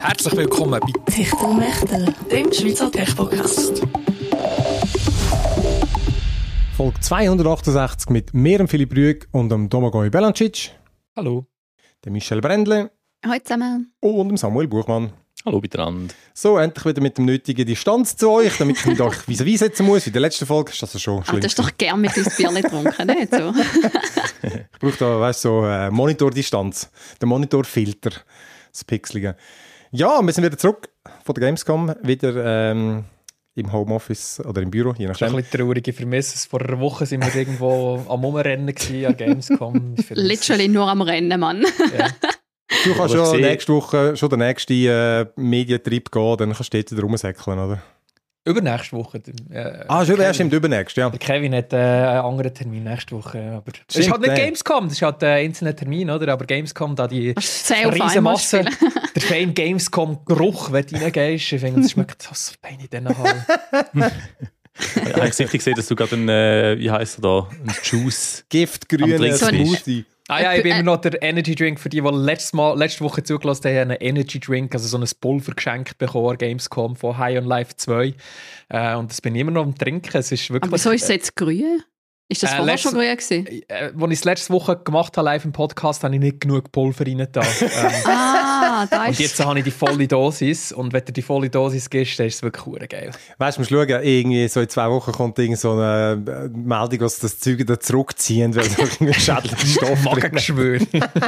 Herzlich willkommen bei Techtelmechtel, dem Schweizer Tech-Podcast. Folge 268 mit mir, Philipp Rüegg und dem Domagoj Belancic. Hallo. Dem Michel Brändle. Hallo zusammen. Und dem Samuel Buchmann. Hallo miteinander. So, endlich wieder mit dem nötigen Distanz zu euch, damit ich mich euch vis-à-vis setzen muss. Wie in der letzten Folge ist das ja schon schlimm. Du hast doch gern mit uns Bier getrunken, nicht so? Ich brauche da, weißt du, so Monitordistanz. Den Monitorfilter. Das Pixelige. Ja, wir sind wieder zurück von der Gamescom. Wieder im Homeoffice oder im Büro, je nachdem. Ein bisschen traurige Vermisse. Vor einer Woche sind wir irgendwo am Umrennen gewesen, an Gamescom. Literally nur am Rennen, Mann. Ja. Du kannst ja nächste Woche schon den nächsten Medientrip gehen, dann kannst du dort wieder rumsäckeln, oder? Übernächste Woche. Schon stimmt, übernächst, ja. Der Kevin hat einen anderen Termin nächste Woche. Aber das ist halt nicht Gamescom, das ist halt ein einzelner Termin, oder? Aber Gamescom, da die riesen Masse, der feine Gamescom-Geruch, wenn du reingehst, ich finde, das schmeckt so fein in diesen Hallen. Ich habe richtig gesehen, dass du gerade einen, wie heisst er da, einen Juice Giftgrünen Smoothie. Ich bin immer noch der Energy Drink für die letzte Woche zugelassen haben, einen Energy Drink, also so ein Pulver geschenkt bekommen, Gamescom von High on Life 2. Und das bin ich immer noch am Trinken. Es ist wirklich, aber wieso ist es jetzt grün? Ist das vorher schon grün gewesen? Als ich es letzte Woche gemacht habe, live im Podcast, habe ich nicht genug Pulver rein da. Da ist... Und jetzt habe ich die volle Dosis. Und wenn du die volle Dosis gibst, dann ist es wirklich verdammt geil. Weißt du, musst schauen, irgendwie so in 2 Wochen kommt irgend so eine Meldung, dass das Zeug wieder zurückziehen, weil es irgendwie schädlichen Stoff Magengeschwür.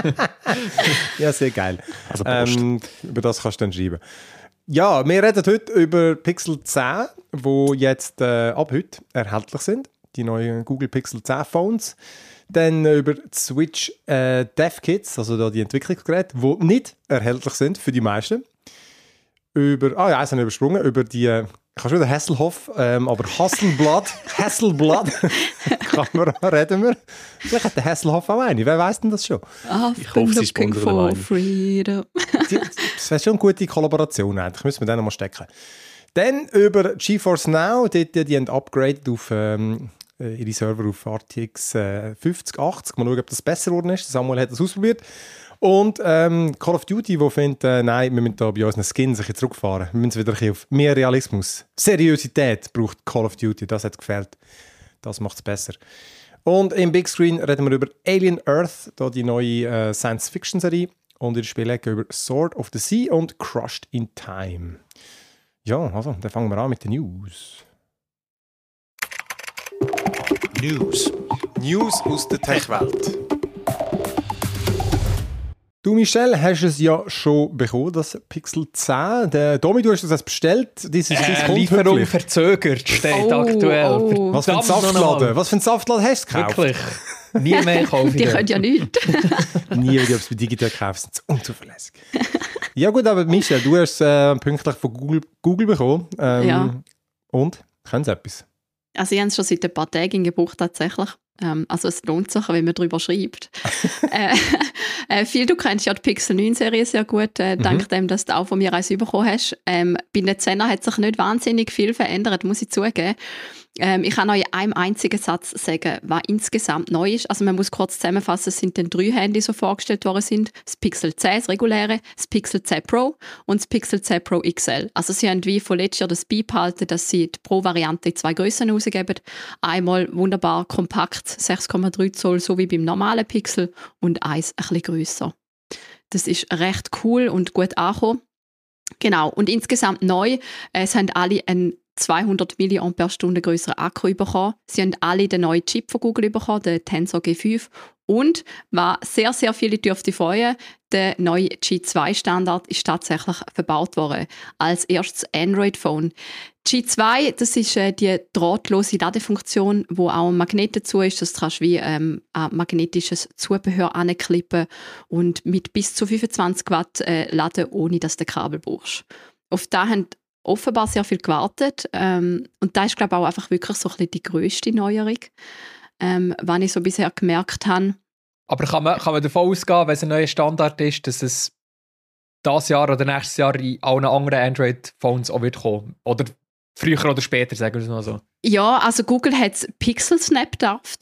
Ja, sehr geil. Also über das kannst du dann schreiben. Ja, wir reden heute über Pixel 10, die jetzt ab heute erhältlich sind. Die neuen Google Pixel 10 Phones. Dann über die Switch Dev-Kits, also da die Entwicklungsgeräte, die nicht erhältlich sind für die meisten. Eins habe ich übersprungen, über die, ich kann schon wieder Hasselhoff, aber Hasselblad, reden wir. Vielleicht hat der Hasselhoff auch eine, wer weiss denn das schon? Ich hoffe, sie sponsern freedom. Das wäre schon eine gute Kollaboration eigentlich, müssen wir den noch mal stecken. Dann über GeForce Now, die haben upgraded auf ihre Server auf RTX 5080. Mal schauen, ob das besser geworden ist. Samuel hat das ausprobiert. Und Call of Duty, wo findet, nein, wir müssen da bei unseren Skins ein bisschen zurückfahren. Wir müssen wieder ein bisschen auf mehr Realismus. Seriosität braucht Call of Duty, das hat gefällt. Das macht es besser. Und im Big Screen reden wir über Alien Earth, da die neue Science-Fiction-Serie. Und in der Spielecke über Sword of the Sea und Crushed in Time. Ja, also, dann fangen wir an mit den News. News aus der Tech-Welt. Du, Michel, hast es ja schon bekommen, das Pixel 10. Domi, du hast das bestellt. Lieferung verzögert steht aktuell. Was für ein Saftladen? Was für ein Saftladen hast du gekauft? Wirklich. Nie mehr kaufen. Die können ja nichts. Nie, wenn du es bei digital kaufst, sind sie unzuverlässig. Ja gut, aber Michel, du hast es pünktlich von Google bekommen. Ja. Und? Können sie etwas? Also ich habe es schon seit ein paar Tagen in Gebrauch tatsächlich. Also es lohnt sich, wenn man darüber schreibt. Phil, du kennst ja die Pixel 9-Serie sehr gut, dank dem, dass du auch von mir eins bekommen hast. Bei den 10er hat sich nicht wahnsinnig viel verändert, muss ich zugeben. Ich kann euch in einem einzigen Satz sagen, was insgesamt neu ist. Also man muss kurz zusammenfassen, es sind dann 3 Handys, die vorgestellt worden sind. Das Pixel 10, das reguläre, das Pixel 10 Pro und das Pixel 10 Pro XL. Also sie haben wie von letztes Jahr das beibehalten, dass sie die Pro-Variante in 2 Grössen rausgeben. Einmal wunderbar kompakt, 6,3 Zoll, so wie beim normalen Pixel und eins ein bisschen grösser. Das ist recht cool und gut angekommen. Genau, und insgesamt neu, es haben alle einen 200 mAh grösseren Akku bekommen. Sie haben alle den neuen Chip von Google bekommen, den Tensor G5. Und, was sehr, sehr viele dürfte freuen, der neue G2-Standard ist tatsächlich verbaut worden. Als erstes Android-Phone. G2, das ist die drahtlose Ladefunktion, wo auch ein Magnet dazu ist. Das kannst du wie ein magnetisches Zubehör anklippen und mit bis zu 25 Watt laden, ohne dass du Kabel brauchst. Auf das haben offenbar sehr viel gewartet. Und da ist, glaube ich, auch einfach wirklich so ein bisschen die grösste Neuerung, was ich so bisher gemerkt habe. Aber kann man davon ausgehen, wenn es ein neuer Standard ist, dass es dieses Jahr oder nächstes Jahr in allen anderen Android-Phones auch wird kommen? Oder früher oder später, sagen wir es mal so? Ja, also Google hat Pixel Snap gedurft.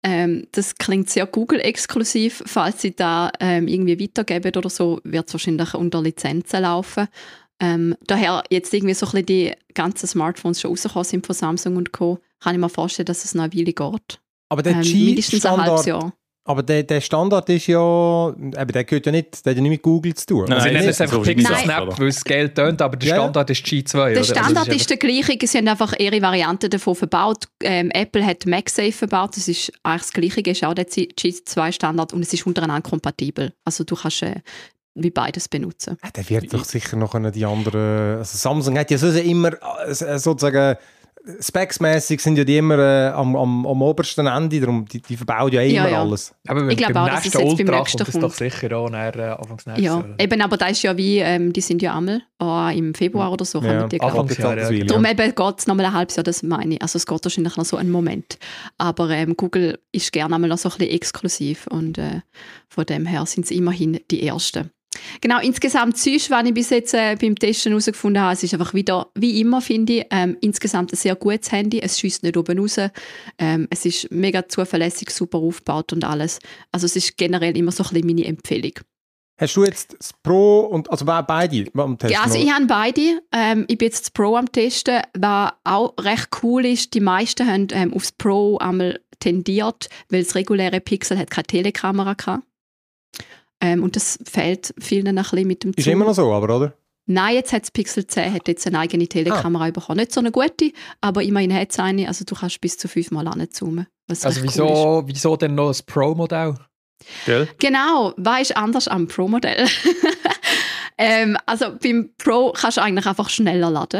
Das klingt sehr Google-exklusiv. Falls sie da irgendwie weitergeben oder so, wird es wahrscheinlich unter Lizenzen laufen. Daher jetzt irgendwie so ein bisschen die ganzen Smartphones schon rausgekommen sind von Samsung und Co., kann ich mir vorstellen, dass es noch eine Weile geht. Aber der mindestens ein halbes G-Standard, Jahr. aber der Standard ist ja, der gehört ja nicht, der hat ja nicht mit Google zu tun. Sie nennen es einfach Pixel Nein. Snap, weil es Geld tönt, aber der Standard ist G2. Der Standard ist der gleiche, sie haben einfach ihre Varianten davon verbaut. Apple hat MagSafe verbaut, das ist eigentlich das Gleiche, ist auch der G2-Standard und es ist untereinander kompatibel. Also du kannst wie beides benutzen. Ja, der wird doch sicher noch die anderen, also Samsung hat ja so immer sozusagen specsmäßig sind ja die immer am obersten Ende, darum die verbauen ja immer alles. Aber ich glaube auch, dass es jetzt beim nächsten kommt. Das doch sicher auch Anfangs nächstes Jahr. Eben, aber das ist ja wie, die sind ja einmal im Februar oder so. Ja, Anfangsjahr, ja. Darum eben geht es nochmal ein halbes Jahr, das meine ich. Also es geht wahrscheinlich noch so einen Moment. Aber Google ist gerne einmal noch so ein bisschen exklusiv und von dem her sind sie immerhin die Ersten. Genau, insgesamt sonst, was ich bis jetzt beim Testen herausgefunden habe, es ist einfach wieder, wie immer finde ich, insgesamt ein sehr gutes Handy, es schiesst nicht oben raus, es ist mega zuverlässig, super aufgebaut und alles. Also es ist generell immer so ein bisschen meine Empfehlung. Hast du jetzt das Pro und also beide am Testen? Ja, also ich habe beide. Ich bin jetzt das Pro am Testen, was auch recht cool ist. Die meisten haben aufs Pro einmal tendiert, weil das reguläre Pixel hat keine Telekamera hatte. Und das fehlt vielen ein bisschen mit dem Zoom. Ist immer noch so, aber, oder? Nein, jetzt hat das Pixel 10 hat jetzt eine eigene Telekamera bekommen. Nicht so eine gute, aber immerhin hat es eine. Also du kannst bis zu 5-mal anzoomen. Also wieso denn noch das Pro-Modell? Gell? Genau, was ist anders am Pro-Modell? Also beim Pro kannst du eigentlich einfach schneller laden.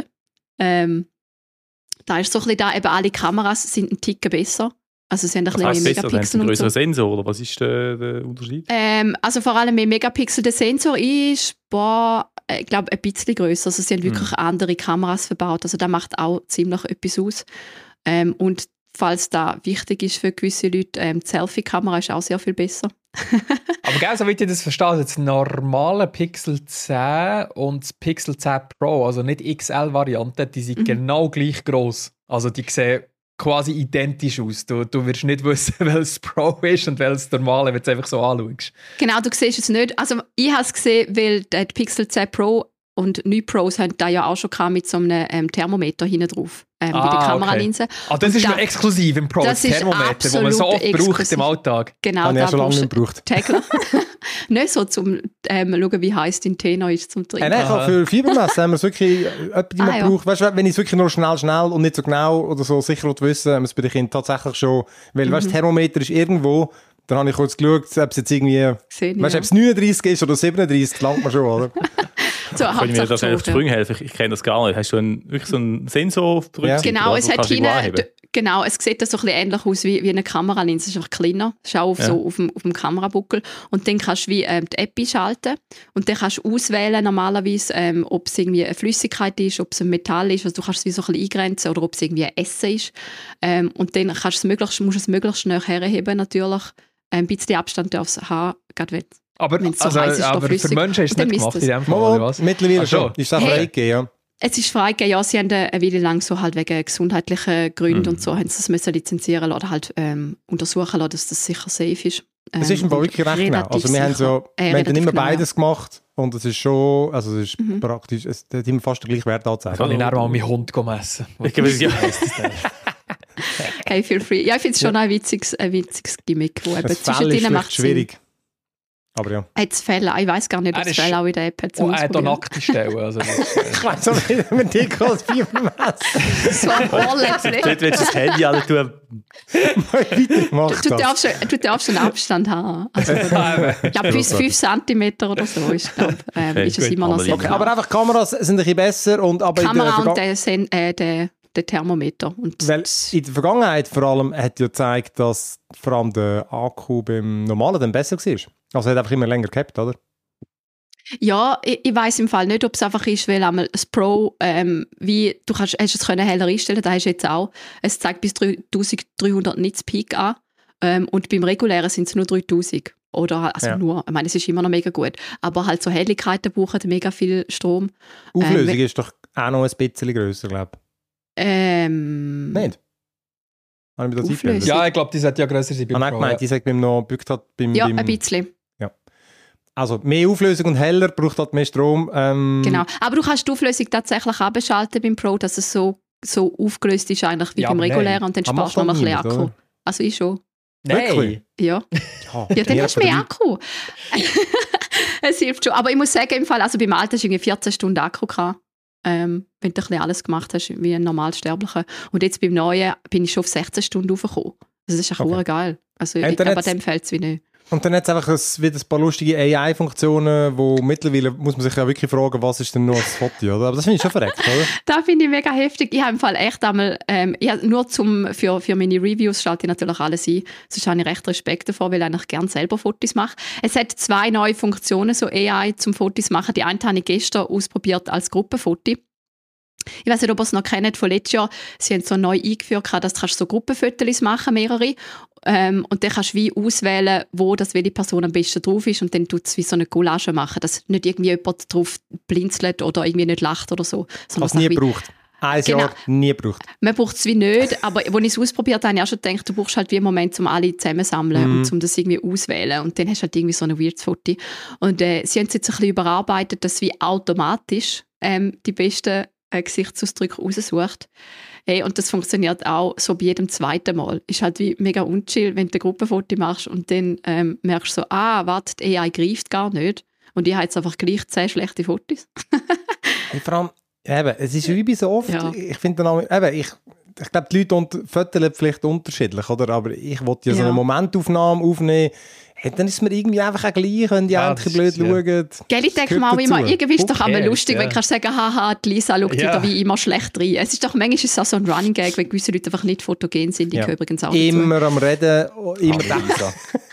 Da ist so ein bisschen da, eben alle Kameras sind einen Ticken besser. Also sie haben ein bisschen mehr Megapixel. Ein größerer Sensor, oder was ist der Unterschied? Also vor allem mehr Megapixel. Der Sensor ist, ich glaube, ein bisschen grösser. Also sie haben wirklich andere Kameras verbaut. Also das macht auch ziemlich etwas aus. Und falls das wichtig ist für gewisse Leute, die Selfie-Kamera ist auch sehr viel besser. Aber genau, so wie ich das verstehe, das normale Pixel 10 und das Pixel 10 Pro, also nicht XL-Variante, die sind genau gleich gross. Also die sehen quasi identisch aus. Du wirst nicht wissen, welches Pro ist und welches normale, wenn du es einfach so anschaust. Genau, du siehst es nicht. Also ich habe es gesehen, weil der Pixel 10 Pro und neue Pros haben da ja auch schon mit so einem Thermometer hinten drauf. Bei der Kameralinse. Okay. Das ist noch exklusiv im Pro, das Thermometer, das man so oft braucht im Alltag. Genau, habe ich ja schon lange nicht gebraucht. Nicht so zum schauen, wie heiß dein Tee noch ist zum Trinken. Nein, für Fiebermessen haben wir es wirklich braucht. Weißt du, wenn ich es wirklich nur schnell und nicht so genau oder so sicher wissen, haben wir es bei den Kindern tatsächlich schon. Weil weißt, das Thermometer ist irgendwo, dann habe ich kurz geschaut, ob es jetzt irgendwie, weißt, ob es 39 ist oder 37, langt man schon, oder? So, kann ich mir das auf die Sprünge helfen? Ich kenne das gar nicht. Hast du wirklich so einen Sensor auf der Rückseite? Genau, es hat genau, es sieht so ein bisschen ähnlich aus wie eine Kameralinse. Es ist einfach kleiner. Schau auf dem Kamerabuckel. Und dann kannst du wie die App einschalten. Und dann kannst du auswählen normalerweise, ob es irgendwie eine Flüssigkeit ist, ob es ein Metall ist. Also du kannst es wie so ein bisschen eingrenzen oder ob es irgendwie ein Essen ist. Und dann musst du es möglichst schnell herheben natürlich. Ein bisschen Abstand darfst du haben, gerade wenn aber so heiß ist, aber für Menschen ist es nicht gemacht in dem Fall, oder was? Mittlerweile schon. Ist das freigegeben, ja? Es ist freigegeben, ja. Sie haben eine Weile lang so halt wegen gesundheitlichen Gründen und so haben sie das müssen lizenzieren oder halt untersuchen lassen, dass das sicher safe ist. Es ist im Fall wirklich recht genau. Also wir haben dann immer beides gemacht und es ist schon, also es ist praktisch, es hat immer fast den gleichen Wert angezeigt. Kann ich nachher mal meinen Hund messen? Hey, feel free. Ja, ich finde es schon ein witziges Gimmick, wo eben zwischendrin macht schwierig. Aber ja. Hat es Fälle? Ich weiß gar nicht, ob es Fälle auch in der App hat. Er hat auch nackte Stellen. Also ich weiß auch nicht, wenn die groß Fiebermesser. So ein Ohrläppchen. Dort willst du das Handy alle tun. Du darfst einen Abstand haben. Also, ich glaube, bis 5 cm oder so ist es immer noch sehr okay, aber einfach Kameras sind ein bisschen besser. Kamera und der Thermometer. Und weil in der Vergangenheit vor allem hat ja gezeigt, dass vor allem der Akku beim Normalen dann besser war. Also hat einfach immer länger gehabt, oder? Ja, ich weiss im Fall nicht, ob es einfach ist, weil einmal das Pro, wie du hast es heller einstellen, da hast du jetzt auch, es zeigt bis 3300 Nits Peak an und beim regulären sind es nur 3000. Oder nur, ich meine, es ist immer noch mega gut, aber halt so Helligkeiten brauchen mega viel Strom. Auflösung ist doch auch noch ein bisschen grösser, glaube ich. Nicht? Ja, ich glaube, die sollte ja grösser sein beim Pro. Gemeint, die sagt beim noch ja, ein bisschen. Ja. Also mehr Auflösung und heller, braucht halt mehr Strom. Genau, aber du kannst die Auflösung tatsächlich abschalten beim Pro, dass es so aufgelöst ist eigentlich wie beim regulären und dann sparst du noch ein bisschen Akku. Oder? Also ich schon. Nein. Ja, dann hast du mehr Akku. Es hilft schon. Aber ich muss sagen, im Fall, also beim Alten hast du 14 Stunden Akku gehabt, wenn du ein bisschen alles gemacht hast, wie ein Normalsterblicher. Und jetzt beim Neuen bin ich schon auf 16 Stunden raufgekommen. Also das ist auch geil. Also ich glaube, an dem fällt es wie nicht. Und dann hat es einfach wieder ein paar lustige AI-Funktionen, wo mittlerweile muss man sich ja wirklich fragen, was ist denn nur das Foto, oder? Aber das finde ich schon verreckt, oder? Das finde ich mega heftig. Ich habe im Fall echt einmal, nur für meine Reviews schalte ich natürlich alles ein. Sonst habe ich recht Respekt davor, weil ich eigentlich gerne selber Fotos mache. Es hat 2 neue Funktionen, so AI zum Fotos machen. Die eine habe ich gestern ausprobiert als Gruppenfoto. Ich weiß nicht, ob ihr es noch kennt von letztes Jahr. Sie haben so neu eingeführt, dass du so Gruppenfotos machen mehrere. Und dann kannst du wie auswählen, welche Person am besten drauf ist. Und dann tut es wie so eine Collage machen, dass nicht irgendwie jemand drauf blinzelt oder irgendwie nicht lacht oder so. Was nie braucht. Ein Jahr nie braucht. Man braucht es wie nicht, aber als ich es ausprobiert habe, habe ich auch schon gedacht, du brauchst halt wie einen Moment, um alle zusammensammeln und um das irgendwie auswählen. Und dann hast du halt irgendwie so ein weirdes Foto. Und sie haben es jetzt ein bisschen überarbeitet, dass wie automatisch die besten Gesichtsausdrücke raussucht. Hey, und das funktioniert auch so bei jedem zweiten Mal. Ist halt wie mega unchill, wenn du ein Gruppenfoto machst und dann merkst du so, warte, die AI greift gar nicht. Und ich habe jetzt einfach gleich 10 schlechte Fotos. Hey, vor allem, es ist wie so oft, ich finde dann auch, ich glaube, die Leute föteln vielleicht unterschiedlich, oder? Aber ich wollte ja so eine Momentaufnahme aufnehmen. Hey, dann ist es mir irgendwie einfach auch gleich, wenn die endlich blöd schauen. Gell, ich denke mir auch immer, irgendwie ist es doch einmal lustig, wenn du kannst sagen, haha, die Lisa schaut wieder wie immer schlecht rein. Es ist doch manchmal ist es auch so ein Running Gag, wenn gewisse Leute einfach nicht fotogen sind, die können übrigens auch immer dazu. Am Reden, immer die Lisa.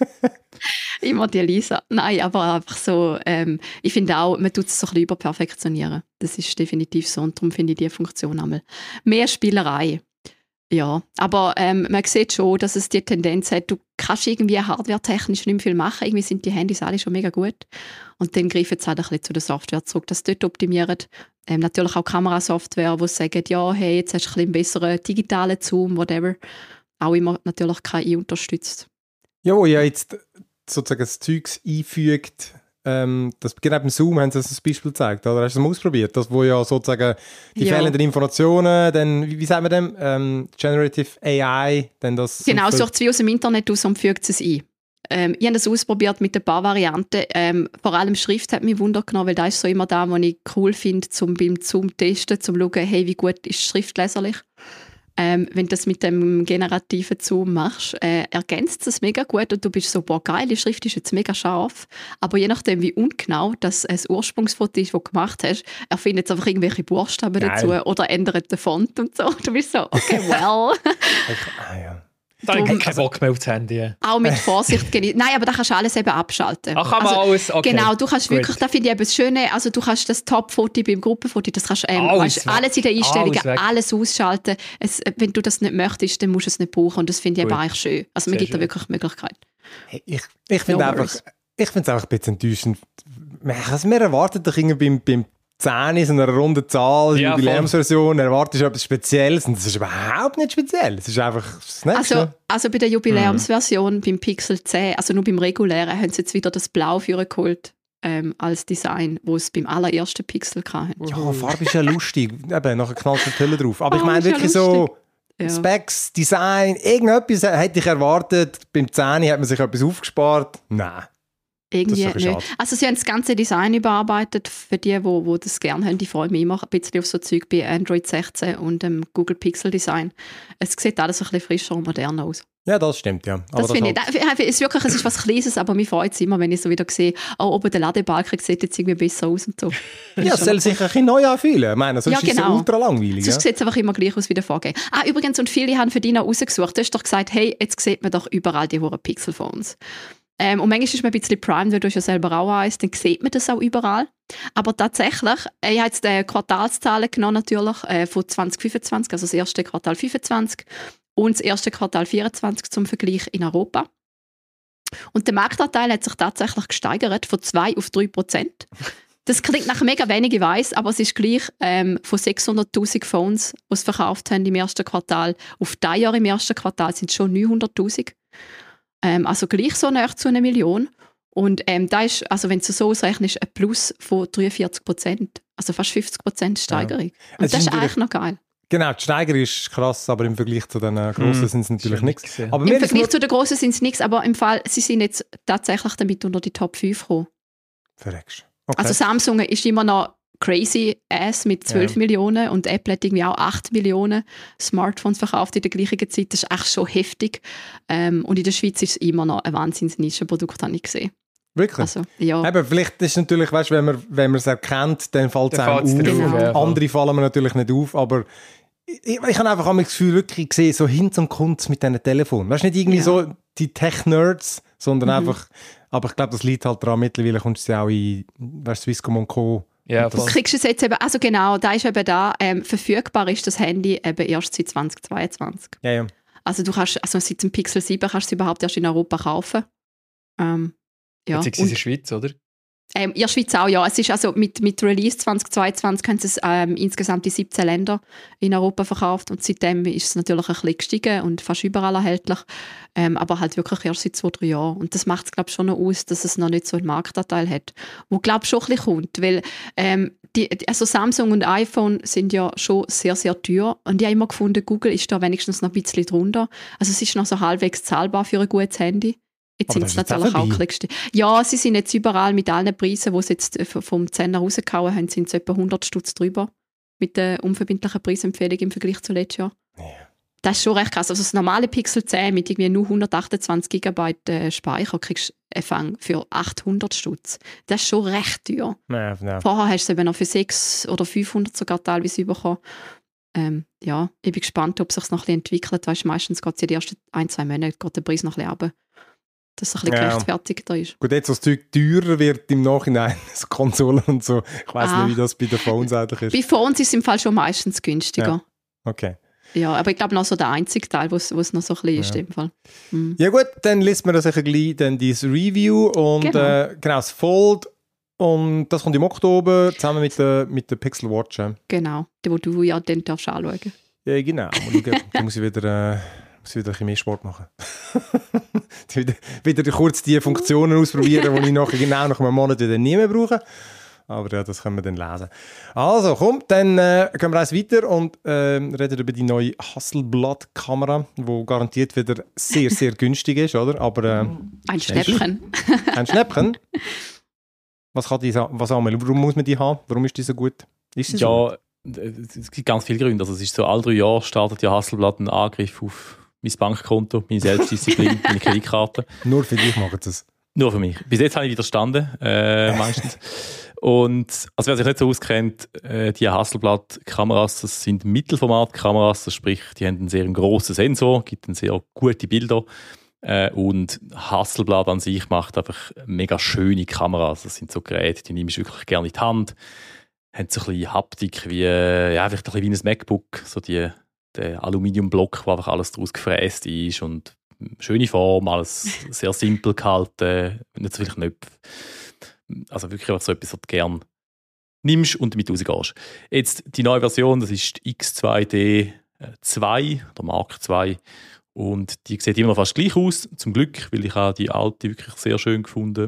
Immer die Lisa. Nein, aber einfach so, ich finde auch, man tut es so ein bisschen überperfektionieren. Das ist definitiv so und darum finde ich diese Funktion einmal. Mehr Spielerei. Ja, aber man sieht schon, dass es die Tendenz hat, du kannst irgendwie hardwaretechnisch nicht mehr viel machen. Irgendwie sind die Handys alle schon mega gut. Und dann greifen sie halt ein bisschen zu der Software zurück, dass sie dort optimieren. Natürlich auch Kamerasoftware, die sagen, ja, hey, jetzt hast du ein bisschen besseren digitalen Zoom, whatever. Auch immer natürlich KI unterstützt. Ja, wo ja jetzt sozusagen das Zeugs einfügt, das genau beim Zoom haben sie das Beispiel gezeigt, oder? Hast du das mal ausprobiert? Das, wo ja sozusagen die fehlenden Informationen, dann, wie sagen wir dem? Generative AI, dann das... Genau, sucht es wie aus dem Internet aus und fügt es ein. Ich habe das ausprobiert mit ein paar Varianten. Vor allem Schrift hat mich Wunder genommen, weil das ist so immer da, was ich cool finde, beim Zoom testen, zum schauen, hey, wie gut ist Schrift leserlich. Wenn du das mit dem generativen Zoom machst, ergänzt es mega gut und du bist so, boah, geil, die Schrift ist jetzt mega scharf, aber je nachdem, wie ungenau das Ursprungsfoto ist, das du gemacht hast, erfindet es einfach irgendwelche Buchstaben dazu oder ändert den Font und so. Du bist so, okay, well. Da habe ich keinen Bock mehr aufs Handy. Auch mit Vorsicht genießen. Nein, aber da kannst du alles eben abschalten. Ach, kann man alles? Okay. Genau, du kannst wirklich, da finde ich eben das Schöne, also du kannst das Top-Foto beim Gruppenfoto, das kannst alles in den Einstellungen, alles ausschalten. Wenn du das nicht möchtest, dann musst du es nicht brauchen und das finde ich eben eigentlich schön. Also man gibt da wirklich die Möglichkeit. Ich finde es einfach ein bisschen enttäuschend. Wir erwarten doch irgendwie beim 10 ist eine runde Zahl, Jubiläumsversion, erwartest du etwas Spezielles und das ist überhaupt nicht speziell. Es ist einfach das Nächste. Also bei der Jubiläumsversion, beim Pixel 10, also nur beim regulären, haben sie jetzt wieder das Blau geholt als Design, wo es beim allerersten Pixel hatten. Ja, Farbe ist ja lustig, eben, nachher knallt die Hülle drauf. Aber ich meine wirklich so Specs, Design, irgendetwas hätte ich erwartet, beim 10 hat man sich etwas aufgespart. Nein. Irgendwie nicht. Also sie haben das ganze Design überarbeitet für die das gerne haben. Ich freue mich immer ein bisschen auf so Zeug bei Android 16 und dem Google Pixel Design. Es sieht alles ein bisschen frischer und moderner aus. Ja, das stimmt, ja. Aber das finde ich, es ist was Kleines, aber mich freut es immer, wenn ich so wieder sehe, oben der Ladebalken sieht jetzt irgendwie besser aus und so. Ja, es soll sich ein bisschen neu anfühlen. Ich meine, sonst ist es ultra langweilig. Sonst sieht es einfach immer gleich aus wie der Vorgänger. Übrigens, und viele haben für dich noch rausgesucht. Du hast doch gesagt, hey, jetzt sieht man doch überall die hohen Pixel-Phones. Und manchmal ist man ein bisschen primed, weil du ja selber auch eins, dann sieht man das auch überall. Aber tatsächlich, ich habe jetzt die Quartalszahlen genommen natürlich von 2025, also das erste Quartal 25 und das erste Quartal 24 zum Vergleich in Europa. Und der Marktanteil hat sich tatsächlich gesteigert von 2 auf 3%. Das klingt nach mega wenig, ich weiss, aber es ist gleich von 600'000 Phones, die sie verkauft haben im ersten Quartal, auf dieses Jahr im ersten Quartal sind es schon 900'000. Also gleich so nahe zu 1 Million. Und da ist, also wenn du so ausrechnest, ein Plus von 43%, also fast 50% Steigerung. Ja. Und das ist eigentlich noch geil. Genau, die Steigerung ist krass, aber im Vergleich zu den Grossen sind es natürlich nichts. Im Vergleich zu den Grossen sind es nichts, aber im Fall, sie sind jetzt tatsächlich damit unter die Top 5 gekommen. Verreckst. Okay. Also Samsung ist immer noch crazy ass mit 12 Millionen und Apple hat irgendwie auch 8 Millionen Smartphones verkauft in der gleichen Zeit. Das ist echt schon heftig. Und in der Schweiz ist es immer noch ein Wahnsinns-Nischenprodukt, habe ich gesehen. Wirklich? Also, ja. Eben, vielleicht ist es natürlich, weißt, wenn man es erkennt, dann fällt es einem auf. Genau. Ja. Andere fallen mir natürlich nicht auf, aber ich habe einfach das Gefühl, wirklich gesehen, so hin zum Kunst mit diesen Telefonen. Weißt du, nicht irgendwie so die Tech-Nerds, sondern einfach, aber ich glaube, das liegt halt daran, mittlerweile kommst du ja auch in, weißt, Swisscom und Co. Ja, du kriegst es jetzt eben, also genau, da ist eben da, verfügbar ist das Handy eben erst seit 2022. Ja. Also du kannst, also seit dem Pixel 7 kannst du es überhaupt erst in Europa kaufen. Ja. Jetzt in der Schweiz, oder? In der Schweiz auch, ja. Es ist also mit Release 2022 haben sie es insgesamt in 17 Ländern in Europa verkauft und seitdem ist es natürlich ein bisschen gestiegen und fast überall erhältlich, aber halt wirklich erst seit 2-3 Jahren. Und das macht es, glaube ich, schon noch aus, dass es noch nicht so einen Marktanteil hat, wo, glaube ich, schon ein bisschen kommt, weil also Samsung und iPhone sind ja schon sehr, sehr teuer und ich habe immer gefunden, Google ist da wenigstens noch ein bisschen drunter. Also es ist noch so halbwegs zahlbar für ein gutes Handy. Jetzt sind es natürlich auch gestiegen. Ja, sie sind jetzt überall mit allen Preisen, die sie jetzt vom 10er rausgehauen haben, sind es etwa 100 Stutz drüber mit der unverbindlichen Preisempfehlung im Vergleich zu letztes Jahr. Ja. Das ist schon recht krass. Also das normale Pixel 10 mit irgendwie nur 128 GB Speicher kriegst du einen Fang für 800 Stutz. Das ist schon recht teuer. Ja. Vorher hast du es eben noch für 600 oder 500 sogar teilweise bekommen. Ja, ich bin gespannt, ob es sich noch ein bisschen entwickelt. Weißt, meistens geht es ja die ersten 1-2 Monate geht der Preis noch ein bisschen runter. Dass es ein bisschen gerechtfertigter ist. Gut, jetzt, als das Zeug teurer wird im Nachhinein, so Konsolen und so, ich weiss nicht, wie das bei den Phones eigentlich ist. Bei Phones ist es im Fall schon meistens günstiger. Ja. Okay. Ja, aber ich glaube noch so der einzige Teil, wo es noch so ein bisschen ist im Fall. Mhm. Ja gut, dann liest man das sicher gleich, dann dieses Review und genau das Fold und das kommt im Oktober zusammen mit der Pixel Watch. Genau, wo du ja dann darfst anschauen. Ja, genau. Da muss ich wieder ein bisschen mehr Sport machen. wieder kurz die Funktionen ausprobieren, die ich nachher genau nach einem Monat wieder nie mehr brauche. Aber ja, das können wir dann lesen. Also, komm, dann gehen wir eins weiter und reden über die neue Hasselblad-Kamera, die garantiert wieder sehr, sehr günstig ist, oder? Aber, ein Schnäppchen. Ein Schnäppchen? Was Samuel? Warum muss man die haben? Warum ist die so gut? Ist sie so gut? Es gibt ganz viele Gründe. Also es ist so, alle 3 Jahre startet ja Hasselblad einen Angriff auf mein Bankkonto, meine Selbstdisziplin, meine Kreditkarte. Nur für dich machen sie es? Nur für mich. Bis jetzt habe ich widerstanden, meistens. Und also wer sich nicht so auskennt, die Hasselblad-Kameras, das sind Mittelformat-Kameras, das sprich, die haben einen sehr grossen Sensor, gibt dann sehr gute Bilder. Und Hasselblad an sich macht einfach mega schöne Kameras. Das sind so Geräte, die nehme ich wirklich gerne in die Hand. Haben so ein bisschen Haptik wie, ja, vielleicht ein bisschen wie ein MacBook, so der Aluminiumblock, wo einfach alles daraus gefräst ist und schöne Form, alles sehr simpel gehalten, nicht so viele Knöpfe. Also wirklich einfach so etwas, was du gerne nimmst und damit rausgehst. Jetzt die neue Version, das ist die X2D2 oder Mark II und die sieht immer noch fast gleich aus, zum Glück, weil ich habe die alte wirklich sehr schön gefunden.